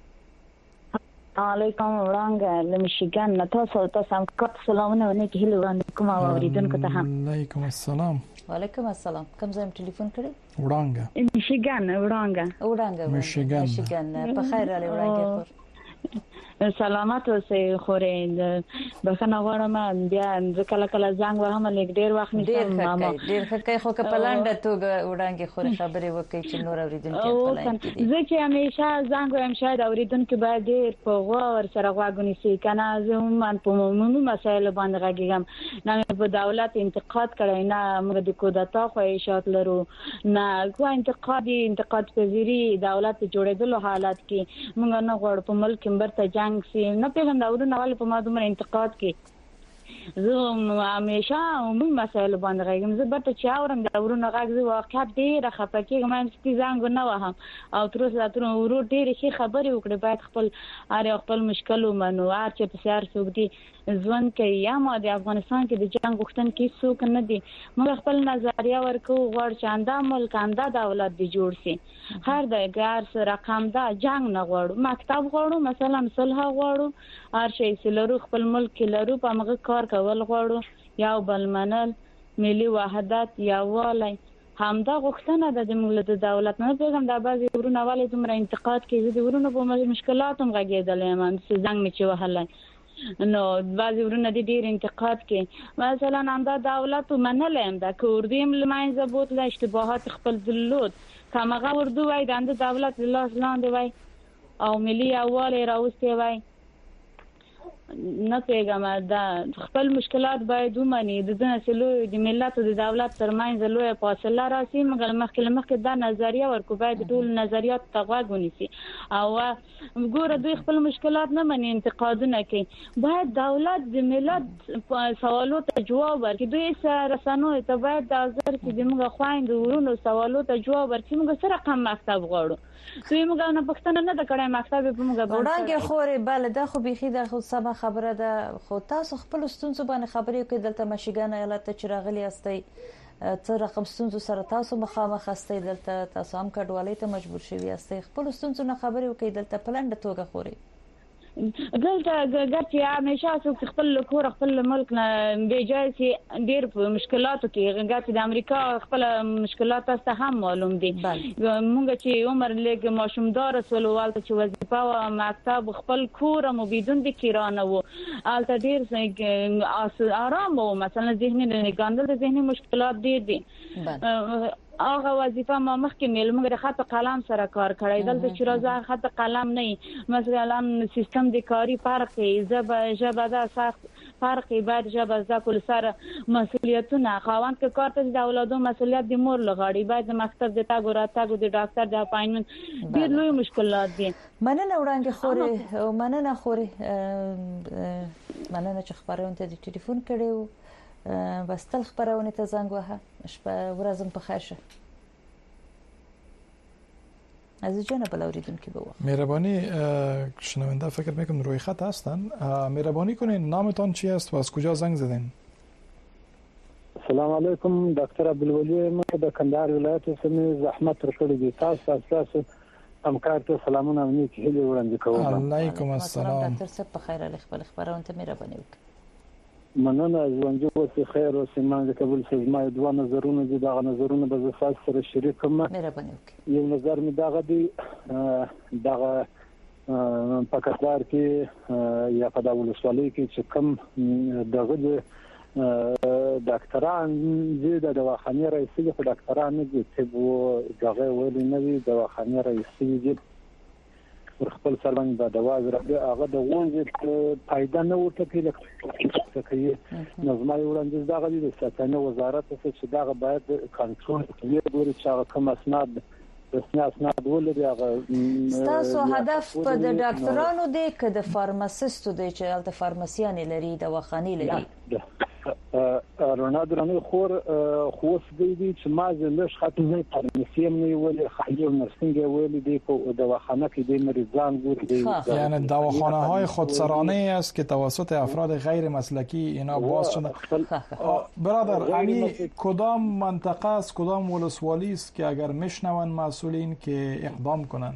علیکم وړاندې له میشیګن نه تاسو هم سلامونه ونکي هیله وړاندې کوم اوریدونکو ته هم. علیکم السلام. وعلیکم السلام. کوم ځای ټلیفون کړی؟ وړاندې. وړاندې. میشیګن. په خیر علي وړاندې. سلامات اوسئ. خورې بخنه غواړم بیا کله کله زنګ وهم لیک ډیر وخت نشم ماما. ډیر ښه خو که پلانډه توګه وړاندې خورې خبرې وکړي چې نور اوریدونکو پلان کړي. زه چې همیشه زنګ وایم شاید اوریدونکو باید ډیر په غور سره غوږ شي کنه. زه هم په عمومي مسایلو باندې غږیږم. نه په دولت انتقاد کړی نه موږ د کودتا خواهشات لرو نه کوم انتقاد پذیری دولت جوړېدلو حالت کې موږ نه غواړو په ملک برته جنگ سی نه پیغام داود نوال په ما دومره انتقاد کې زه همیشه عمومي مسایل باندې غږم. زه برته چې اورم دا ورونه غږ زه واقعا ډیره خپه کېږم چې زنګ نه وهم او تر اوسه اترو ورو ډیره شي خبرې وکړي باید خپل مشکل ومنو. هر چې په سیار څوک دي ژوند کوي یا ما د افغانستان کې د جنگ غوښتونکي څوک نه دي. موږ خپل نظریه ورکو غواړو چې انده ملک انده دولت دی جوړ شي. هر د ګار رقم دا جنگ نه غواړو. مکتب غواړو مثلا صلح غواړو. هر شي سلرو خپل ملک لرو په موږ کار کول غواړو یو بل منل ملي وحدت یووالی همدا غوښتنه ده د دولت نه پیغام د بعضي ورونو والي دومره انتقاد کوي د ورونو په مشکلات هم غږیدل من زنګ می چې وهلای نو بعضي ورونو د ډیر انتقاد کوي مثلا همدا دولت منلم د کوردیم لمنځه بوتله اشتباهات خپل دلود کماغه اردو وای د دولت لاس لاندې وای او ملي یووالی راوستي وای نه پیغام د خپل مشکلات باید ومني د دنسلو د ملت او د دولت ترمنځ لوی فاصله راسي مګر مخکې د نظریه ورکو باید ټول نظریات تغوږ ونیسي او ګوره دوی خپل مشکلات نه مني انتقادونه کوي باید دولت د ملت سوالو ته جواب ورکړي دوی رسنوي ته باید د ازر چې د موږ خويند ورونو سوالو ته جواب ورکړي موږ سره کم مکتب غواړو دوی موږ نه پښتنه نه د کړه مکتب په موږ وړاندې خورې بل د خو بيخي د خو سبا خبره ده خو تاسو خپل ستونزو باندې خبرې کوي دلته مشیګان ایالت ته چراغلي استي څه رقم ستونزو سره تاسو مخامخ استي دلته تاسو هم کډوالۍ ته مجبور شوي استي خپل ستونزو نه خبرې کوي دلته پلان د توګه خوري دلته ګټي همیشه څوک خپل کور خپل ملک نه بیجای سي ډیر مشکلاتو کې ګټي د امریکا خپل مشکلات ته هم معلوم دي موږ چې عمر لګ ماشومدار سولوال ته چې وظیفه او مکتب خپل کور مو بدون د کیرانه وو الته ډیر آرام وو مثلا ذهني نګاندل د ذهني مشکلات ډیر دي هغه وظیفه ما مخکې ملمګره خط قلم سره کار کړی دلته چې راځه خط قلم نه مثلا سیستم د کاری فرق ژبه دا سخت فرق بعد ژبه ځکه سره مسولیتونه خاوند کې کار ته د اولادو مسولیت د مور لغړی بعد د مکتب د تاګ راتګ د ډاکټر د اپاینټمنت ډیر لوی مشکلات دي مننه وړاندې خوري مننه چې خبرونه ته د ټلیفون کړیو بس تل خبرونه ته زنګ وها شپه ورځم په خیر شه از جناب اوریدونکو بوا مهربانی شنونده فکر میکنم روی خط هستن مهربانی کنین نامتان چی است و از کجا زنگ زدین السلام علیکم دکتر عبدالولی ما د کندهار ولایت څخه زحمت ورکړی دي تاسو همکار ته سلامونه نیک هیله وړاندې کوم علیکم السلام ډاکټر صاحب په خیر خپل خبرونه ته مهرباني وکړئ مننه ژوند جو خیر او سیمان قبول سزما دوه نظرونه دي دا نظرونه به زفاس سره شریک کوم مهرباني وکړئ یو نظر می دغه دی دغه پاکستان کې یا په داول سوالي کې چې کوم دغه ډاکټران دي د دواخانې رئیس په ډاکټران دي چې دغه ویل نه دي دواخانې رئیس دي خپل سربند د دواز راځي هغه د غونډې فائدہ نه ورته کوي نظمای وړاندې دغه د ساتنې وزارت څخه چې دغه باید کنټرول کوي چې هغه کوم اسناد ولري هغه تاسو هدف په د ډاکټرانو دی که د فارماسیستو دی چې الته فارماسیان لري دواخانې لري رونالد رانو خور خوس دی چې ما زلش خاطر نه فارماسیم نه ویل خالي نرسینګ ویل دی په دواخانه کې د مریضان ګور دی یعنی دواخانه های خودسرانه است که توسط افراد غیر مسلکی اینا باز شده برادر امی کدام منطقه است کدام ولسوالی است که اگر میشنون مسئولین که اقدام کنن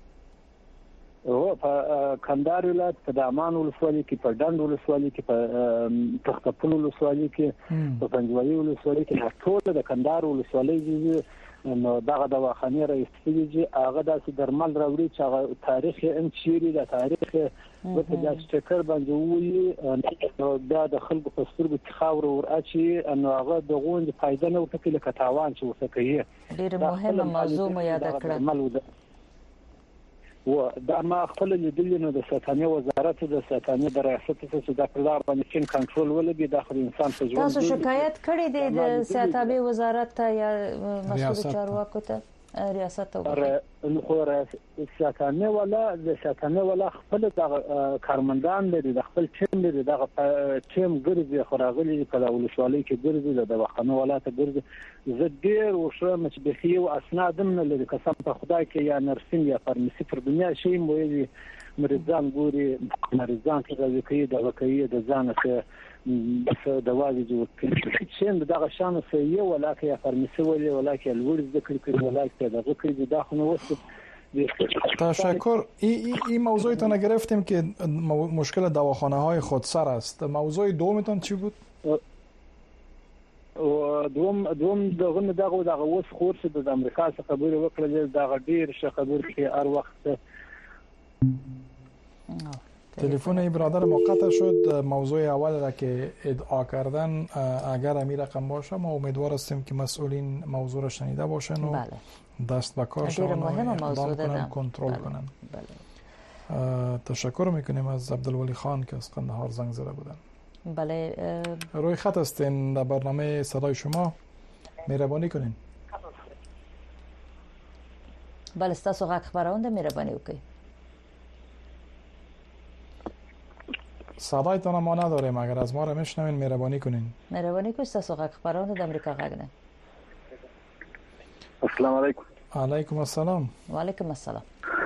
او په کندهار ولایت په دامان ولسوالي کې په ډند ولسوالي کې په تختپل ولسوالي کې په پنځوالي ولسوالي کې ټول د کندهار ولسوالي نو دغه دواخانې رئیس دی هغه د درمل راوړي چې هغه تاریخ ان چیرې د تاریخ په داس ټکر باندې وي نو د خلکو په سترګو خاور ورچی نو هغه د غونډې فائدہ نه ورته کې لکه تاوان چې ورته کوي ډیر مهمه موضوع مو یاد کړه و دا ما خپل لیدل نو د ساتنې وزارت د ساتنې د ریاست څخه د پردار باندې چین کنټرول ولګي د انسان په ژوند تاسو شکایت کړی دی د ساتنې وزارت ته یا مسؤل چارواکو ته ریاست ته خو ساتنې ولا خپل د کارمندان لري د خپل ټیم لري د ټیم ګرځي خراغلي په ولسوالۍ کې ګرځي د دواخانه ولاته ګرځي زدير وشم چې بخي او اسناد من لري قسم په خدای کې یا نرسین یا فارماسي پر دنیا شي موي مریضان ګوري مریضان کې د کوي د وکي د ځان څخه د واجب چې دغه شان سه یو ولاکه یا فارماسي ولا ولاکه الورز ذکر کوي ولاکه دغه کوي د داخله وسط تشکر. این موضوعتون گرفتیم که مشکل دواخانه‌های خودسر است. موضوع دومتون چی بود؟ او دوم دغه اوس خور چې د امریکا څخه خبرې وکړل دا ډیر ښه خبرې کې هر وخت. تلفن این برادر ما قطع شد. موضوع اول را که ادعا کردن اگر همین رقم باشه ما امیدوار هستیم که مسئولین موضوع را شنیده باشن و دست به کار شون و اقدام کنن، کنترل کنن. تشکر میکنیم از عبدالولی خان که از قندهار زنگ زده بودن. بله روی خط هستین در برنامه صدای شما، مهربانی کنین. بله ستاسو غږ خبرونه مهربانی وکړئ. صدایتان ما نداریم، اگر از ما را میشنوین مهربانی کنین. مهربانی کنید ستاسو غږ خبرونه د امریکا غږ نه. السلام علیکم. علیکم السلام. و علیکم السلام.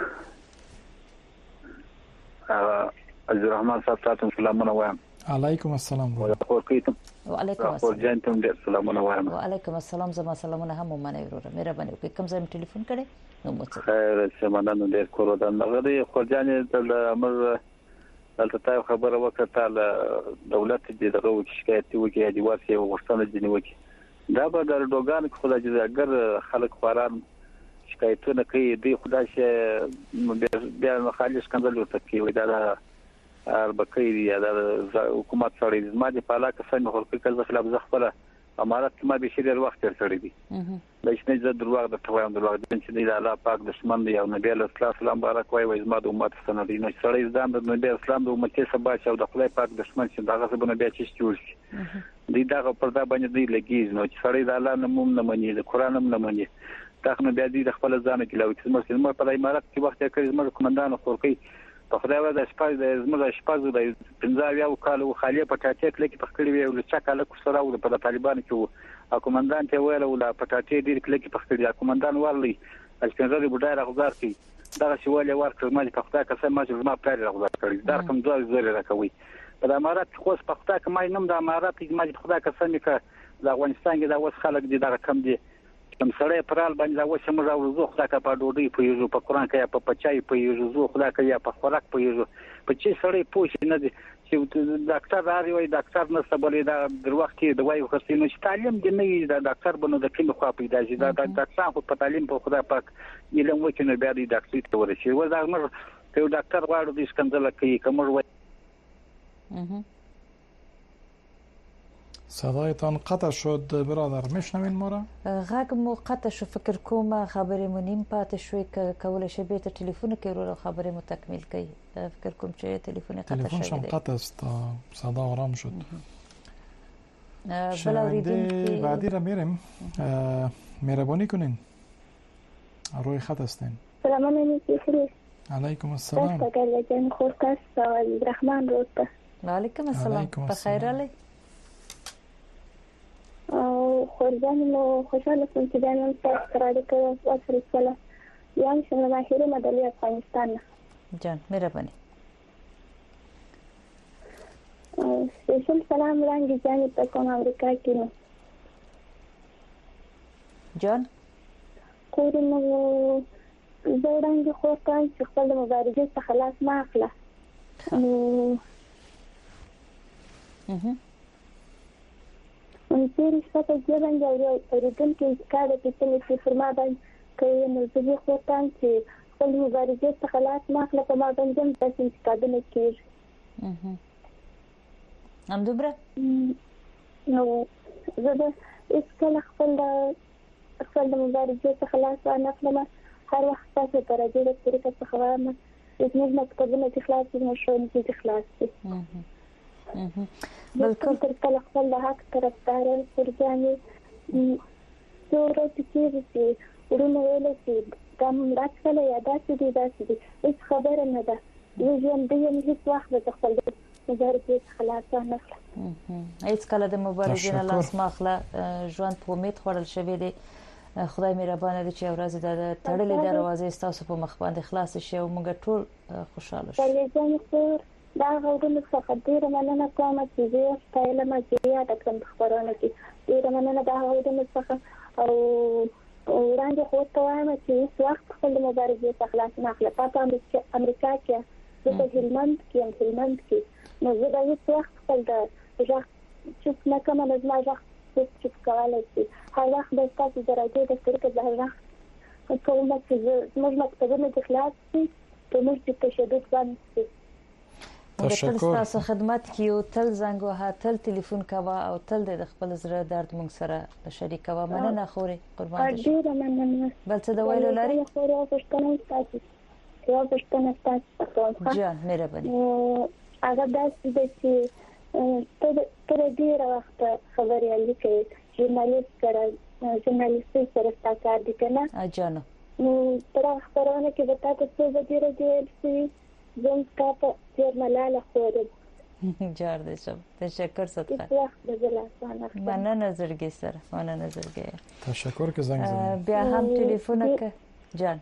عبدالرحمن صاحب تاسو سلامونه وایم. علیکم السلام. و علیکم السلام. جانتم ډیر سلامونه وایم. و علیکم السلام. زما سلامونه هم ومنئ وروره. مهرباني وکړئ. کوم ځای ټلیفون کړئ؟ نو مو څه. خیر سمانه ډیر کور ده. هغه خورجان د امر دلته تا خبره وکړه دولت دې دغه شکایت وکړي دی واسي ورسره دي وکړي. دا به د دوګان خدای دې اگر خلک خوران شکایتونه کوي دی خدای شه بیا خالص کنځل ورته کوي دا البکری یا د حکومت سره د ماده په علاقه څنګه خلک کله خلاف زغفله امارات ما به شری وخت تر سره دي د شنه د دروغ د توام دروغ د چې د الله پاک دشمن دی او نبی له اسلام بارک وای وای زما د امت سره دی نو سره ځان د نبی اسلام د امت سبا چې د خدای پاک دشمن چې دغه څه بنه بیا چې جوړ شي دی دغه پردا باندې دی لګیز نو چې سره د الله نوم نه مني د قران نه مني دا نو بیا د خپل ځان کې لوي چې مسلمان په امارات کې وخت یې کړی زما کومندان خورکی په خدای وای د شپږ د زما شپږ د 15 یو کال خالی پټاټې کلیک په خړې وی ول چې کله کو سره و په طالبان کې کومندان ته ویل ول پټاټې ډیر کلیک په خړې کومندان ورلی چې څنګه بډای راغزار کی دا شوالې ورکړ ما په خدای قسم ما چې ما پیر راغزار کړی دا کوم دوه زره راکوي په امارات خو په خدای کمای نوم د امارات ما په خدای قسم کې د افغانستان کې دا وس خلک دي دا کم دي کوم سره پرال باندې دا وسه موږ او زو خدای کا په ډوډۍ په یوه په قران کې په پچای په یوه زو خدای کا په خوراک په یوه په چې سره پوښ نه دي چې ډاکټر راوي وای ډاکټر نه سبلې دا در وخت کې دوای خرڅینو چې تعلیم دی نه دا ډاکټر بنو د کوم خوا پیدا شي دا ډاکټر خو په تعلیم په خدای پاک علم وکړي بیا دی ډاکټر ته ورشي و دا موږ ته ډاکټر غواړو د سکندل کوي کوم وای صدایتان قطع شد برادر میشنوین ما را؟ غږ مو قطع شو فکر کوم خبرې مو نیم پاتې شوې که کولای شي به تلیفون کې ورو خبرې مو تکمیل کړئ فکر کوم چې تلیفون قطع شوی تلیفون شم قطع است صدا آرام شد شنونده بعدی را میریم مهربانی کنین روی خط هستین سلام علیکم علیکم السلام جان خورکاس عبدالرحمن روستا علیکم السلام بخیر علی او خورجان مو خوشاله کوم چې دا نن تاسو را دې کوم واسره سره یان څنګه ماهر مدلي افغانستان جان مهرباني سپیشل سلام وړاندې جان په کوم امریکا کې نو جان کورنو زوړانګي خو کان چې خپل مبارزه څخه خلاص ما اخله تیری شپه ځبن جوړ اوریدل کې کار د چې فرما باندې کوي نو زه خو تان چې خپل مبارزه څخه خلاص ما اخله په ما باندې تاسو چې کابل کې هم دوبره نو زه د اسکل خپل مبارزه څخه خلاص ما اخله هر وخت تاسو ته راځي د طریقې څخه وایم چې موږ مکتبونه چې خلاص دي مشون چې خلاص دي بالکل تر کله خپل حق طرفدار فرجاني صورت کې چې ورونه ویل چې کوم راځله یا داسې دي هیڅ خبره نه ده یوه دې هیڅ وخت د خپل مبارزه خلاص نه هیڅ کله د مبارزې نه لاس ماخله ژوند په امید خورل شوی دی خدای مهربانه دی چې ورځ د تړلې دروازې تاسو په مخ باندې خلاص شي او موږ ټول خوشاله شو دا غوډنه څخه ډیره مننه کوم چې زه ستایل ما چې یاد کړم خبرونه کې ډیره مننه دا غوډنه څخه او وړاندې خو ته وایم چې هیڅ وخت خپل مبارزې څخه خلاص نه اخلي. په امریکا کې د هلمند کې نو زه د هیڅ وخت خپل د ځخ چې نه کوم نه زما ځخ چې کولای شي هر وخت د تاسو درجه د شرکت د هر وخت کومه چې موږ مکتبونه د خلاص شي ته موږ د تشدد باندې تشکر تاسو خدمت کیو تل زنګ وها تل ټلیفون کوا او تل د خپل زړه درد مونږ سره شریک کوا مننه خوري قربان دي ډیر مننه بل څه د ویلو لري خوري او پښتنه تاسو یو پښتنه تاسو جان مهرباني هغه داسې د چې ته ډیر وخت خبرې لیکي ژورنالیست سره ستاسو د کنه جان نو تر خبرونه کې به تاسو څه وځي چې زم تاسو ډیر ملاله خورم جار دې شم تشکر صدقه مننه زړګي سره مننه زړګي تشکر که زنګ زدی بیا هم ټلیفون وکړه جان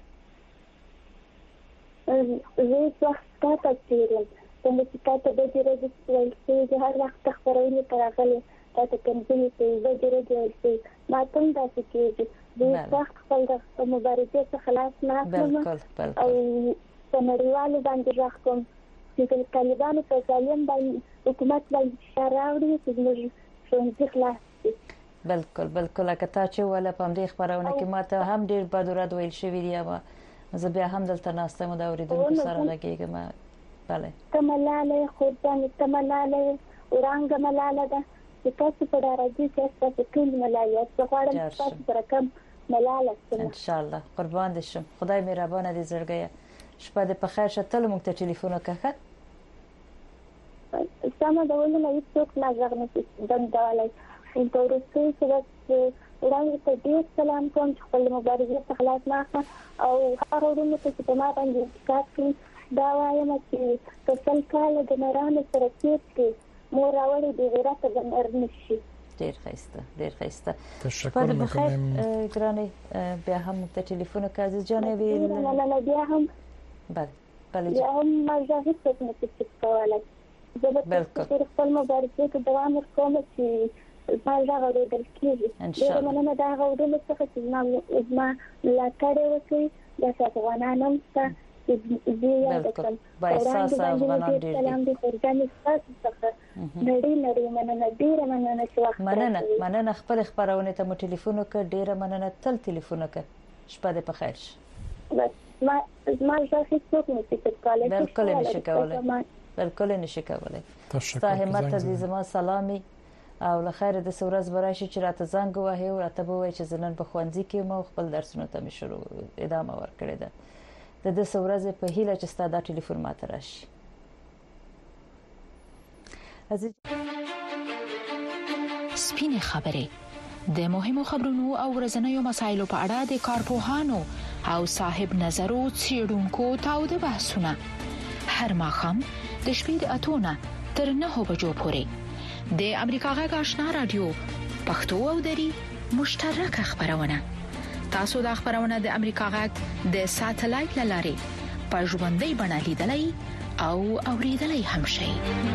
زه وخت تاسو تیرم کوم چې تاسو د دې رجسترول چې هر وخت خبرونه تراغلي تاسو کوم چې د دې رجسترول ما ته تاسو کې د وخت خپل د مبارزې څخه خلاص نه کړم او په نړیوالو باندې راځم چې د طالبانو په ځایم باندې حکومت باندې شراوړي چې موږ څنګه خلاص بالکل کته چې ولا په دې خبرونه کې ماته هم ډیر بدورات ویل شوې دی ما زه بیا هم دلته ناستم دا اوریدونکو سره لګیږم بله تملاله خدای تملاله ورانګ ملاله ده چې تاسو په راځي چې تاسو ټول ملاله غواړم تاسو سره کوم ملاله ان شاء الله قربان دي شم خدای مهربان دي زړګي شپه د په خیر شتل مونږ ته ټلیفون وکړه سم دا ولې نه څوک نه ځغنه دندالای ان تورسته چې وړاندې ته ډیر سلام کوم چې خپل مبارزې څخه خلاص نه او هغه ورونه چې په ما باندې تاسو دا وایم چې څل کال د نارانه سره کې مور راوړي د غیرت د نرمشي ډیر ښایسته تشکر میکنم ګرانه بیا هم ته ټلیفون کاز جانې ویل نه بیا هم بله بیا هم مزاحمت نه کوي کولای زه به خپل مبارزې ته دوام ورکوم چې ما راغلی د کیږي دا مننه دا غوډل څخه چې ما لا کړې وکي دا څه افغانانو ته بالکل با احساس افغانان ډیر دي ورګانې تاسو څخه نړۍ مننه ډیر مننه چې وخت مننه خپل خبرونه ته مو ټلیفون وکړ ډیر مننه تل ټلیفون وکړ شپه دې په خیر شي ما ځکه څوک نه فکر کولای بالکل نشي کولای ستا همت دې زما سلامي او له خیر د سورز براشي چې راته زنګ وهي او راته وایي چې زنن په خوانځي کې مو خپل درسونه ته شروع ادامه ورکړې ده د سورز په هیله چې ستاسو د ټلیفون ماته راشي سپینې خبرې د مهمو خبرونو او ورځنیو مسایلو په اړه د کارپوهانو او صاحب نظرو څېړونکو تاوده بحثونه هر ماښام د شپې د 8 نه تر 9 بجو پورې د امریکا غږ آشنا رادیو پښتو او دری مشترکه خبرونه تاسو د خبرونه د امریکا غږ د ساتلایت لارې په ژوندۍ بڼه لیدلای او اوریدلای هم شئ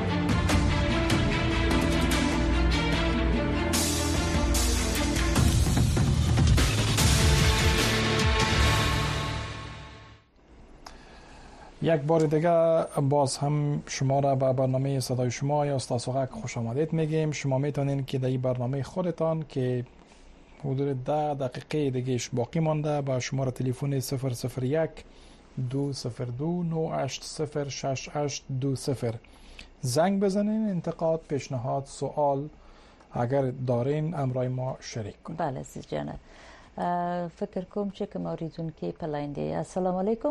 یک بار دیگه باز هم شما را به برنامه صدای شما یا استاسوغک خوش آمدید میگیم. شما میتونین که در این برنامه خودتان که حدود 10 دقیقه دیگهش باقی مانده با شماره تلفن 001 202 980620 زنگ بزنین، انتقاد، پیشنهاد، سوال اگر دارین امرای ما شریک کنید. بله عزیز جانه فکر کوم چې کوم اوریدونکو په لاین دی. السلام علیکم.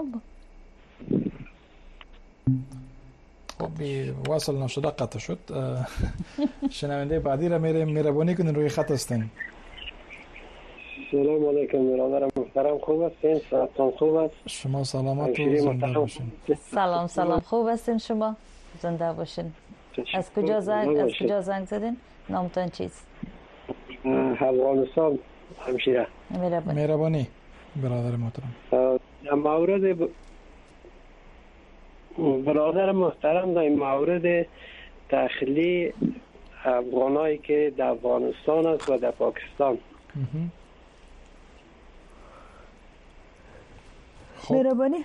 واصل نشده قطع شد. شنونده بعدی را مهربانی کنین روی خط هستین. سلام علیکم برادرم محترم، خوب هستین؟ صحتتون خوب است؟ شما سلامت و زنده باشین. سلام خوب هستین شما؟ زنده باشین. از کجا زنگ زدین؟ نامتون چیست؟ افغانستان همشیره. مهربانی برادر محترم. مورد برادر محترم در مورد تخلیه افغانایی که در افغانستان است و در پاکستان مهربانی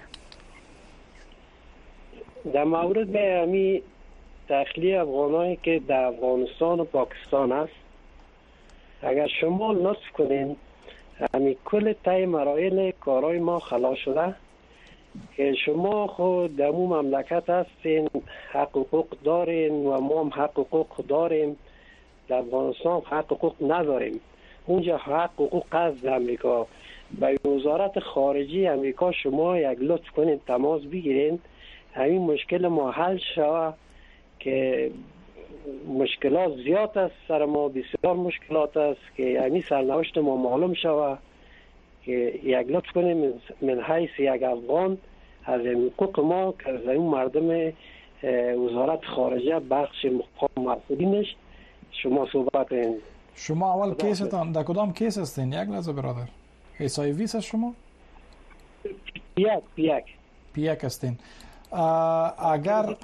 در مورد همی داخلی افغانایی که در افغانستان و پاکستان است، اگر شما لطف کنین همی کل تای مراحل کارهای ما خلاص شده که شما خود در اون مملکت هستین، حق حقوق دارین و ما هم حق حقوق داریم. در افغانستان حق حقوق نداریم. اونجا حق حقوق از امریکا. به وزارت خارجه امریکا شما یک لطف کنین تماس بگیرین همین مشکل ما حل شود که مشکلات زیاد است سر ما، بسیار مشکلات است که همین سرنوشت ما معلوم شود که یک لطف کنیم من حیث یک افغان از حقوق ما که از این مردم وزارت خارجه بخش مقام مسئولینش شما صحبت کنید. شما اول کیستان در کدام کیس هستین؟ یک لحظه برادر. ایسای ویس هست شما؟ پیک هستین. اگر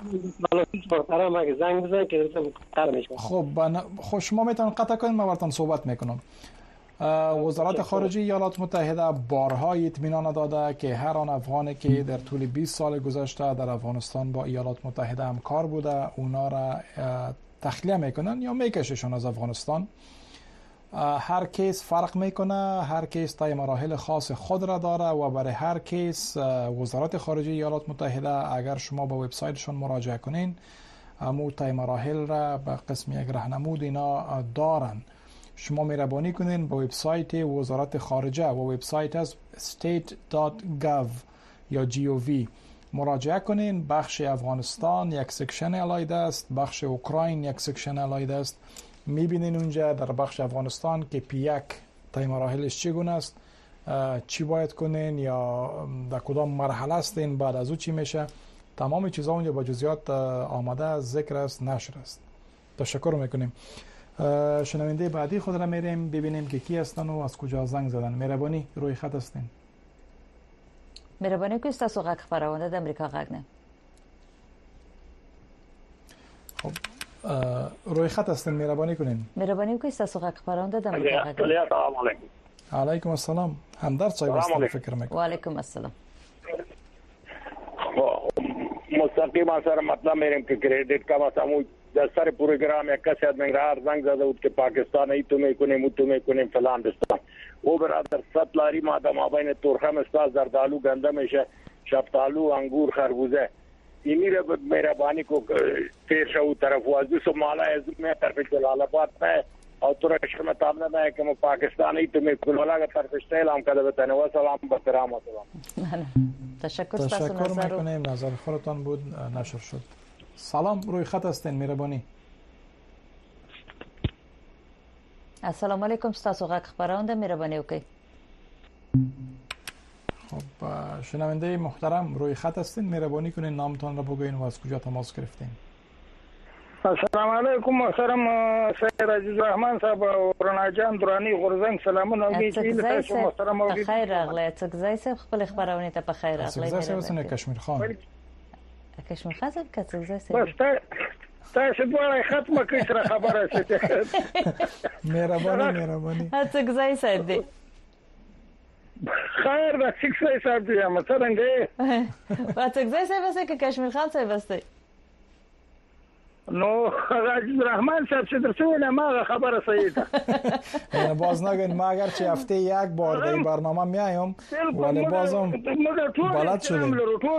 خب شما میتونید قطع کنید، من براتون صحبت میکنم. وزارت خارجه ایالات متحده بارها اطمینان داده که هر آن افغانی که در طول 20 سال گذشته در افغانستان با ایالات متحده همکار بوده اونا را تخلیه میکنن یا میکششون از افغانستان. هر کیس فرق میکنه، هر کیس طی مراحل خاص خود را داره و برای هر کیس وزارت خارجه ایالات متحده اگر شما با وبسایتشون مراجعه کنین امو طی مراحل را به قسم یک راهنمود اینا دارن. شما مهربانی کنین با وبسایت وزارت خارجه و وبسایت از state.gov یا gov مراجعه کنین. بخش افغانستان یک سکشن علایده است، بخش اوکراین یک سکشن علایده است. میبینین اونجا در بخش افغانستان که پیک طی مراحلش چگونه است، چی باید کنین یا در کدام مرحله هستین، بعد از او چی میشه. تمام چیزا اونجا با جزئیات آماده، ذکر است، نشر است. تشکر میکنیم. شنونده بعدی خود را میریم ببینیم که کی هستن و از کجا زنگ زدن. مهربانی روی خط هستین. مهربانی که تاسو غږ خبرونه د امریکا غږ نه. خب روی خط هستین، مهربانی کنین. مهربانی که تاسو غږ خبرونه د امریکا غږ نه. السلام علیکم. علیکم السلام. همدرد صاحب هستین فکر میکنم. و علیکم السلام. مستقیما سره مطلب میریم که کریدیت کا مسامو در سر پروگرام یک کسی از منگرار زنگ زده بود که پاکستان ای تو میکنیم و تو میکنیم فلان دستان. او برادر سطلاری ماده ما بین ترخم استاز زردالو گنده میشه، شفتالو، انگور، خربوزه. اینی را مهربانی کو تیر شو طرف وازی سومالا از میں طرف جلال آباد میں اور ترکش میں تابنا ہے کہ پاکستان ای تو میکنیم ولا طرف استعلام کرده بتنه و سلام بکرام و سلام. تشکر میکنیم. نظر خودتان بود نشر شد. سلام، روی خط هستین، مهربانی. السلام علیکم. تاسو غږ خبرونه مهربانی وکړئ. خب شنونده محترم روی خط هستین، مهربانی کنین نامتان را بگوین و از کجا تماس گرفتین. السلام علیکم محترم سید عزیز الرحمن صاحب و رنا جان درانی غرزنګ سلامونه وګړي تاسو محترم او خیر راغلی. څنګه صاحب خپل خبرونه ته په خیر راغلی. څنګه وسنه کشمیر خان. کشمیر خان صاحب څنګه صاحب بس تاسو دوه ختمه کړئ سره خبره شته. مهربانی. څنګه صاحب دی خیر دا څنګه صاحب دی مثلا دی څنګه صاحب است که کشمیر خان صاحب است. نو عزیز الرحمن صاحب چې درته ما خبره صحیح ده. باز نگین ما اگر چه هفته یک بار در برنامه میایم ولی بازم بلد شدیم.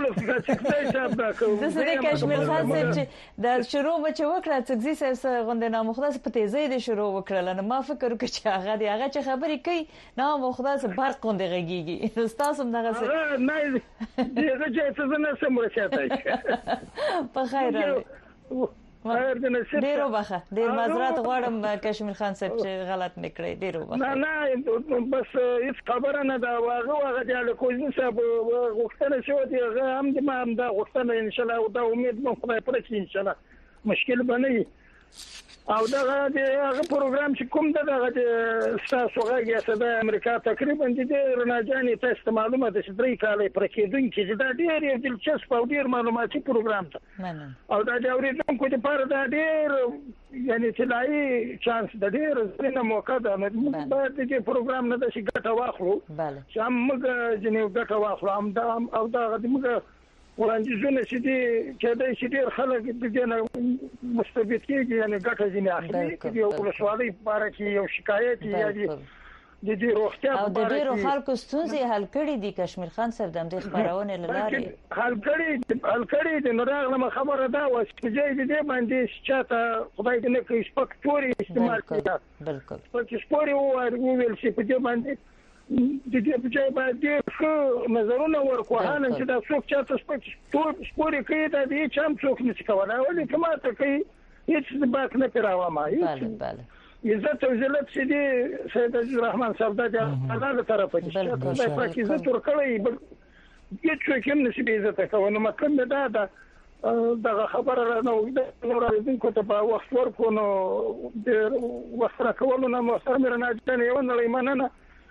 دسته کشمیر خان صاحب چې د شروع بچ وکړه څنګه صاحب غونډه نامخداس په تیزی د شروع وکړل نه ما فکر وکړ چې هغه چې خبرې کوي نه مخداس برق غونډه غږیږي. نو تاسو هم دغه څه نه دغه چې څه نه سمره چاته په خیر راغلی. ډیرو بخه ډیر معذرت غواړم کشمیر خان صاحب چې غلط نکړی. ډیرو بخه نه بس هیڅ خبره نه دا واغه د کوزي صاحب غوښتنه شو دی هم د ما هم دا غوښتنه ان شاء الله او دا امید مو خدای پر چې ان شاء الله مشکل بنئ او دغه پروګرام چې کوم دغه تاسو غږی اساس د امریکا تقریبا د رناجاني تاسو معلومات چې 3 کال پر کېدونکو چې دا ډېر یو دلچسپ او ډېر معلوماتي پروګرام دی او دا د اوریدونکو لپاره دا ډېر یعنی طلایي چانس د ډېر زنه موقع ده موږ باید د پروګرام نه د شي ګټه واخلو چې موږ جنې ګټه واخلو او دا موږ وړاندیزونه چې دي چې د شډیر خلک د دې مستفید کیږي یعنی ګټه ځینې اخلي چې یو ولسوالۍ لپاره کې یو شکایت یا د دې روغتیا او د ډیرو خلکو ستونزې حل کړي دي کشمیر خان صاحب د دې خبرونه لاره حل کړي د نورغله خبره دا و چې دې باندې چاته خدای دې نه کوي سپکتوري استعمال کړي بالکل سپکتوري وویل چې په دې باندې د دې په ځای باندې نظرونه ورکوهانه چې دا څوک چاته سپوري کوي دا دې چم څوک نشي کولای ولې کما ته کوي هیڅ باک نه پیراوه ما بله عزت او ذلت چې دې سید عبدالرحمن صاحب دا د طرفه چې دا پاک عزت ورکړي هیڅ څوک هم نشي به عزت کوي نو مکه دا دغه خبره نه نور راځي کوته په وخت ورکو نو د وخت راکولو نه مو سره مرنه یو نه لیمنه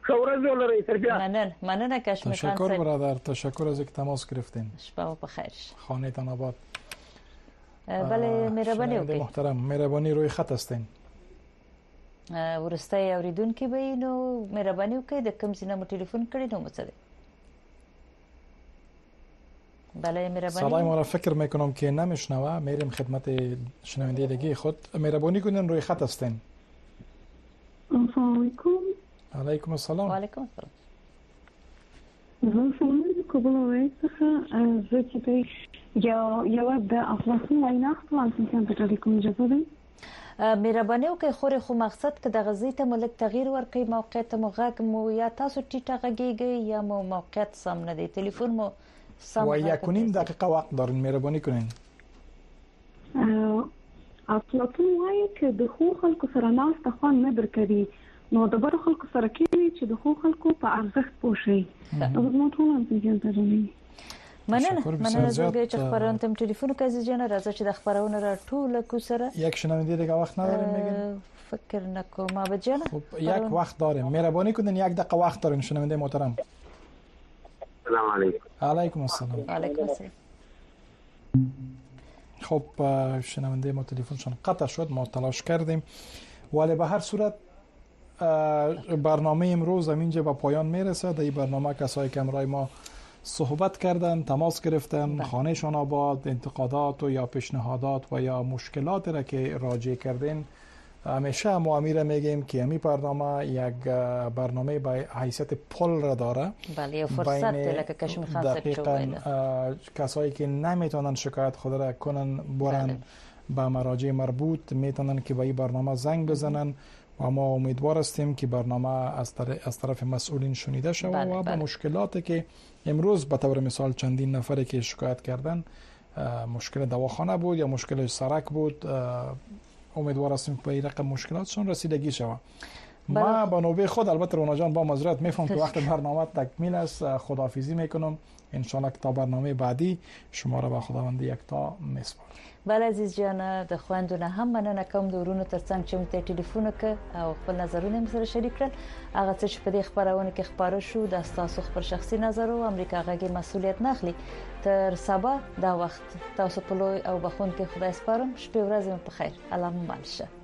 مننه کشمیر خان تشکر برادر تشکر از اینکه تماس گرفتین شب بخیر خانه تان آباد بله مهربانی وکړئ محترم مهربانی روی خط هستین ورسته اوریدونکو به نو مهربانی وکړئ د کوم ځای مو ټلیفون کړی نو مڅده بله مهربانی سلام ما فکر میکنم که نمیشنوه میریم خدمت شنوندگی خود مهربانی کنین روی خط هستین السلام علیکم علیکم السلام و علیکم السلام زه څنګه کومه څه زه چې یو د افغانستان وینا خپل څنګه ټلیکوم اجازه ده مهرباني وکړئ خو مقصد که د غزې ته ملک تغییر ورکړي موقعیت مو غږ مو یا تاسو ټیټه غږیږئ یا مو موقعیت سم نه دی تلیفون مو سم و 1.5 دقیقه وقت دارین مهرباني کنین افلاطون وایي چې د خو خلکو سره ناسته خوند نه درکوي نو د بر خلکو سره کېږي چې د خو خلکو په ارزښت پوښي نو نو ټول څنګه درني مننه زه چې خبرونه تم ټلیفون کوي جن راځي چې د خبرونه را ټول کو سره یک شنونده دیگه وقت نداریم میگین فکر نکنم ما بجنه خب یک وقت داریم مهربانی کنین یک دقیقه وقت دارین شنونده محترم سلام علیکم علیکم السلام علیکم السلام خب شنونده ما تلفنشون قطع شد ما تلاش کردیم ولی به هر صورت برنامه امروز همینجا به پایان میرسه. در این برنامه کسایی که همراه ما صحبت کردن تماس گرفتن خانهشان آباد انتقادات و یا پیشنهادات و یا مشکلات را که راجع کردین همیشه ما امیر میگیم که همین برنامه یک برنامه به حیثیت پل را داره بله فرصت لکه کشمیر خان دقیقاً کسایی که نمیتونن شکایت خود را کنن برن به مراجع مربوط میتونن که به این برنامه زنگ بزنن و ما امیدوار هستیم که برنامه از طرف مسئولین شنیده شود و با مشکلاتی که امروز به طور مثال چندین نفری که شکایت کردن مشکل دواخانه بود یا مشکل سرک بود امیدوار هستیم به این رقم مشکلاتشون رسیدگی شود. ما با نوبه خود البته رونا جان با معذرت میفهم که وقت برنامه تکمیل است خداحافظی میکنم ان شاء الله که تا برنامه بعدی شما را به خداوند یکتا میسپارم. بله عزیز جان د خوندونه هم مننه کوم د ورونو ترڅنګ چې موږ ته ټلیفون وکړ او خپل نظرونه سره شریک کړل هغه څه چې په دې خبرونه کې خبره شو د تاسو خپل شخصي نظر او امریکا غږی مسؤلیت نه اخلي تر سبا دا وخت تاسو په لوی او بخون کې خدای سپارم شپه ورځ مو په خیر الله مو مل شه.